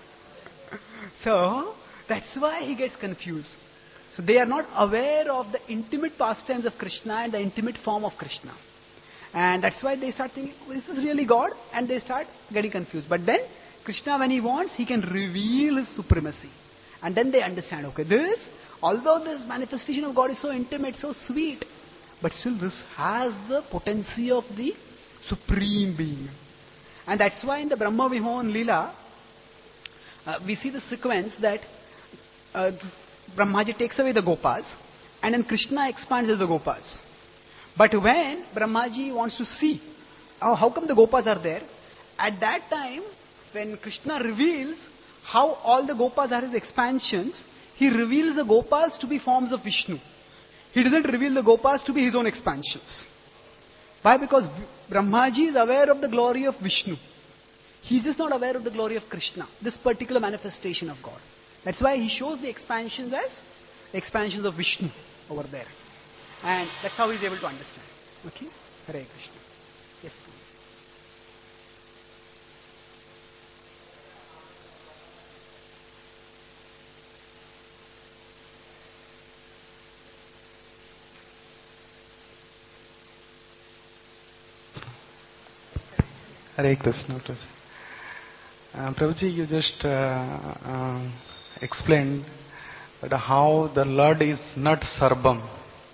So, that's why he gets confused. So they are not aware of the intimate pastimes of Krishna and the intimate form of Krishna. And that's why they start thinking, oh, is this really God? And they start getting confused. But then, Krishna, when he wants, he can reveal his supremacy. And then they understand, okay, this, although this manifestation of God is so intimate, so sweet, but still this has the potency of the Supreme Being. And that's why in the Brahma Vimohan Leela, uh, we see the sequence that uh, Brahmaji takes away the Gopas, and then Krishna expands as the Gopas. But when Brahmaji wants to see, oh, how come the Gopas are there? At that time, when Krishna reveals how all the Gopas are his expansions, he reveals the Gopas to be forms of Vishnu. He doesn't reveal the Gopas to be his own expansions. Why? Because Brahmaji is aware of the glory of Vishnu. He is just not aware of the glory of Krishna, this particular manifestation of God. That's why he shows the expansions as the expansions of Vishnu over there. And that's how he's able to understand. Okay? Hare Krishna. Yes, please. Hare Krishna. Uh, Prabhuji, you just uh, uh, explained that how the Lord is not Sarvam.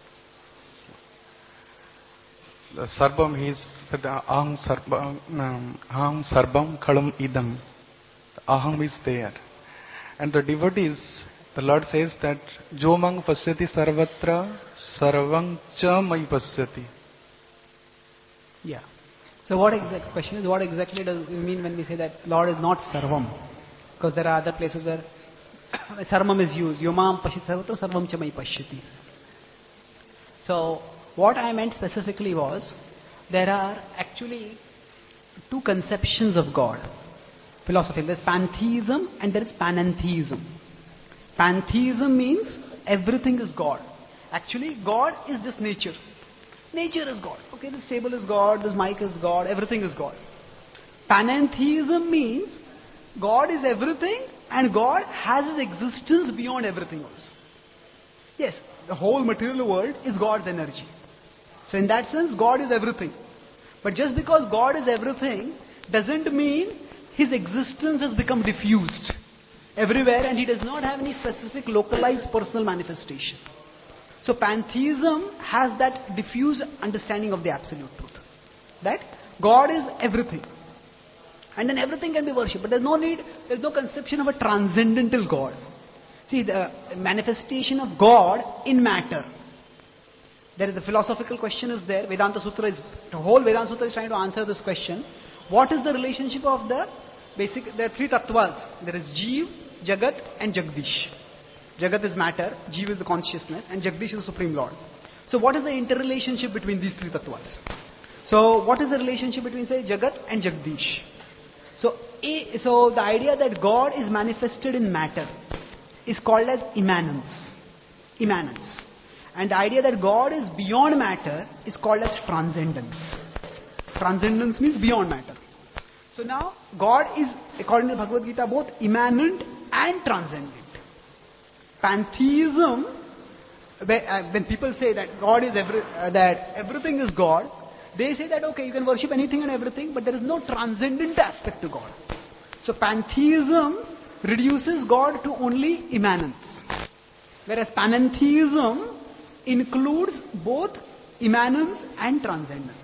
The Sarvam is the Aham Sarvam, um, Aham Sarvam Kalam Idam. The Aham is there. And the devotees, the Lord says that Jomang Pasyati Sarvatra Sarvam Cha Mai Pasyati. Yeah. So what exact question is, what exactly does it mean when we say that Lord is not Sarvam? Because there are other places where Sarvam is used. Yomam Pashyati Sarvatra Sarvam Cha Mai Pashyati. So what I meant specifically was, there are actually two conceptions of God. Philosophy. There's pantheism and there is panentheism. Pantheism means everything is God. Actually, God is just nature. Nature is God. Okay, this table is God, this mic is God, everything is God. Panentheism means God is everything and God has his existence beyond everything else. Yes, the whole material world is God's energy. So in that sense, God is everything. But just because God is everything doesn't mean his existence has become diffused everywhere and he does not have any specific localized personal manifestation. So pantheism has that diffused understanding of the absolute truth. That God is everything. And then everything can be worshipped. But there's no need, there's no conception of a transcendental God. See, the manifestation of God in matter. There is the philosophical question is there. Vedanta Sutra is, the whole Vedanta Sutra is trying to answer this question. What is the relationship of the basic, there are three tattvas. There is Jeev, Jagat and Jagdish. Jagat is matter, Jeev is the consciousness, and Jagdish is the Supreme Lord. So what is the interrelationship between these three tattvas? So what is the relationship between, say, Jagat and Jagdish? So, i- so the idea that God is manifested in matter is called as immanence. Immanence. And the idea that God is beyond matter is called as transcendence. Transcendence means beyond matter. So now, God is, according to the Bhagavad Gita, both immanent and transcendent. Pantheism, where, uh, when people say that God is every, uh, that everything is God, they say that okay, you can worship anything and everything, but there is no transcendent aspect to God. So pantheism reduces God to only immanence, whereas panentheism includes both immanence and transcendence.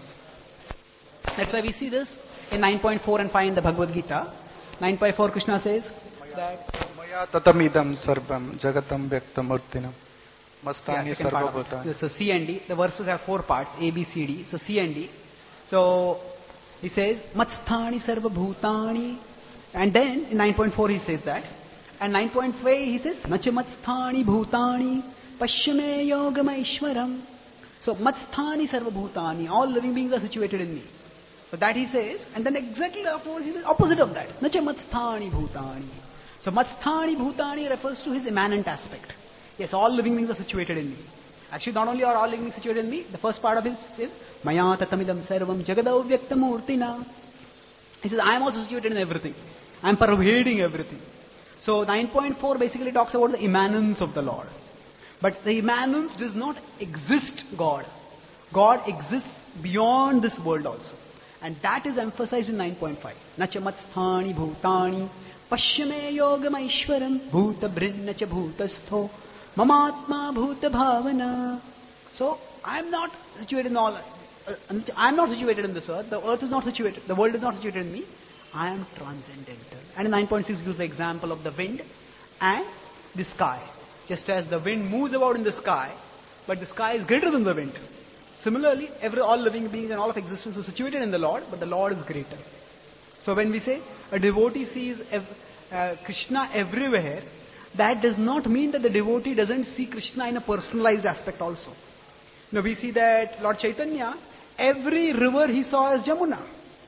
That's why we see this in nine point four and five in the Bhagavad Gita. nine point four Krishna says that Maya tatamidam sarvam jagatam vyaktamurtinam yeah, mastani second part of sarvabhutani. it. So C and D, the verses have four parts, A, B, C, D. So C and D. So he says, Matsthani sarva bhutani. And then in nine point four he says that. And nine point five he says, Nacha matsthani bhutani pashyame yogama ishwaram. So matsthani sarva bhutani, all living beings are situated in me. So that he says, and then exactly afterwards he says opposite of that. Nacha matsthani bhutani. So matsthani bhutani refers to his immanent aspect. Yes, all living beings are situated in me. Actually, not only are all living beings situated in me, the first part of it says, Maya tatamidam sarvam jagadau vyaktamurtina. He says, I am also situated in everything. I am pervading everything. So nine point four basically talks about the immanence of the Lord. But the immanence does not exist God. God exists beyond this world also. And that is emphasized in nine point five. Nacha matsthani bhutani pashyame yogama ishwaram bhuta brinnacha bhutastho mamatma bhuta bhavana. So, I am not situated in all, uh, I am not situated in this earth, the earth is not situated, the world is not situated in me, I am transcendental. And in nine point six gives the example of the wind and the sky. Just as the wind moves about in the sky, but the sky is greater than the wind. Similarly, every, all living beings and all of existence is situated in the Lord, but the Lord is greater. So when we say a devotee sees ev- uh, Krishna everywhere, that does not mean that the devotee doesn't see Krishna in a personalized aspect also. Now we see that Lord Chaitanya, every river he saw as Jamuna.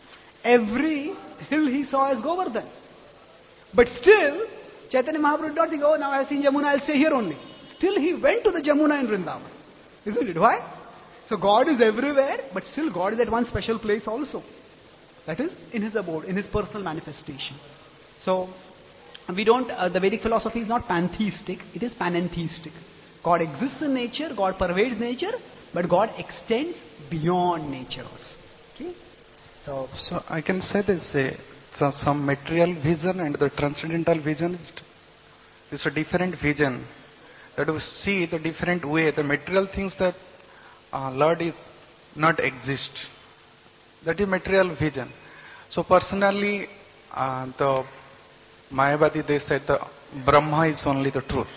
Every hill he saw as Govardhan. But still, Chaitanya Mahaprabhu did not think, oh, now I have seen Jamuna, I'll stay here only. Still he went to the Jamuna in Vrindavan. Isn't it? Why? So God is everywhere, but still God is at one special place also. That is in his abode, in his personal manifestation. So, we don't, uh, the Vedic philosophy is not pantheistic, it is panentheistic. God exists in nature, God pervades nature, but God extends beyond nature also. Okay? So, So I can say this, uh, so some material vision and the transcendental vision is, is a different vision. That we see the different way, the material things that uh, Lord is not exist. That is material vision. So personally, uh, the Mayavadi, they said the Brahma is only the truth.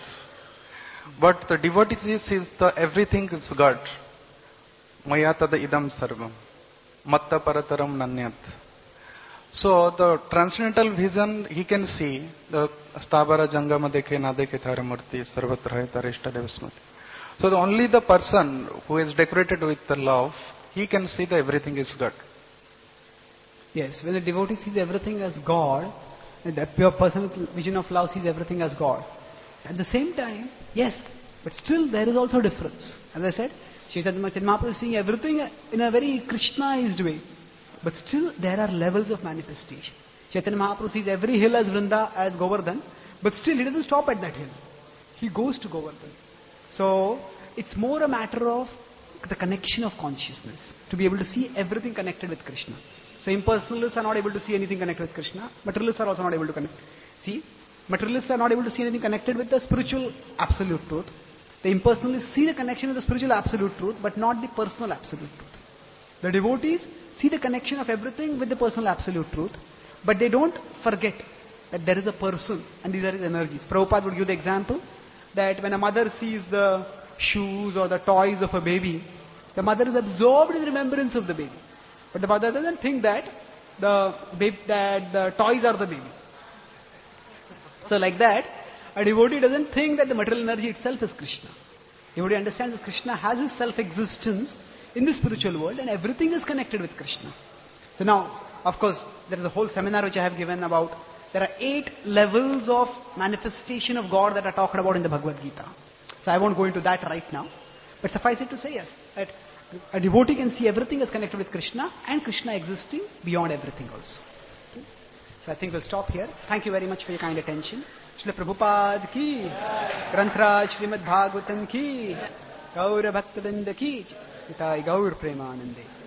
But the devotee sees the everything is God. Maya tada idam sarvam. Matta parataram nanyat. So the transcendental vision, he can see the Stabara Jangama Dekhe Nadekhe Tharamurti Sarvatra Tarishta Devasmati. So the only the person who is decorated with the love, he can see that everything is God. yes, when the devotee sees everything as God, and the pure personal vision of love sees everything as God. At the same time, yes, but still there is also difference. As I said, Chaitanya Mahaprabhu is seeing everything in a very Krishnaized way. But still there are levels of manifestation. Chaitanya Mahaprabhu sees every hill as Vrinda, as Govardhan, but still he doesn't stop at that hill. He goes to Govardhan. So it's more a matter of the connection of consciousness, to be able to see everything connected with Krishna. So impersonalists are not able to see anything connected with Krishna. Materialists are also not able to connect. See, materialists are not able to see anything connected with the spiritual absolute truth. The impersonalists see the connection with the spiritual absolute truth, but not the personal absolute truth. The devotees see the connection of everything with the personal absolute truth, but they don't forget that there is a person and these are his energies. Prabhupada would give the example that when a mother sees the shoes or the toys of a baby, the mother is absorbed in the remembrance of the baby. But the mother doesn't think that the, baby, that the toys are the baby. So like that, a devotee doesn't think that the material energy itself is Krishna. Devotee understands that Krishna has his self-existence in the spiritual world and everything is connected with Krishna. So now, Of course, there is a whole seminar which I have given about, there are eight levels of manifestation of God that are talked about in the Bhagavad Gita. So I won't go into that right now. But suffice it to say, yes, that a devotee can see everything as connected with Krishna and Krishna existing beyond everything also. Okay? So I think we'll stop here. Thank you very much for your kind attention. Srila Prabhupada ki, Grantraj Srimad Bhagavatam ki, Gaura Bhaktivinoda ki, Nitai Gaur Premanande.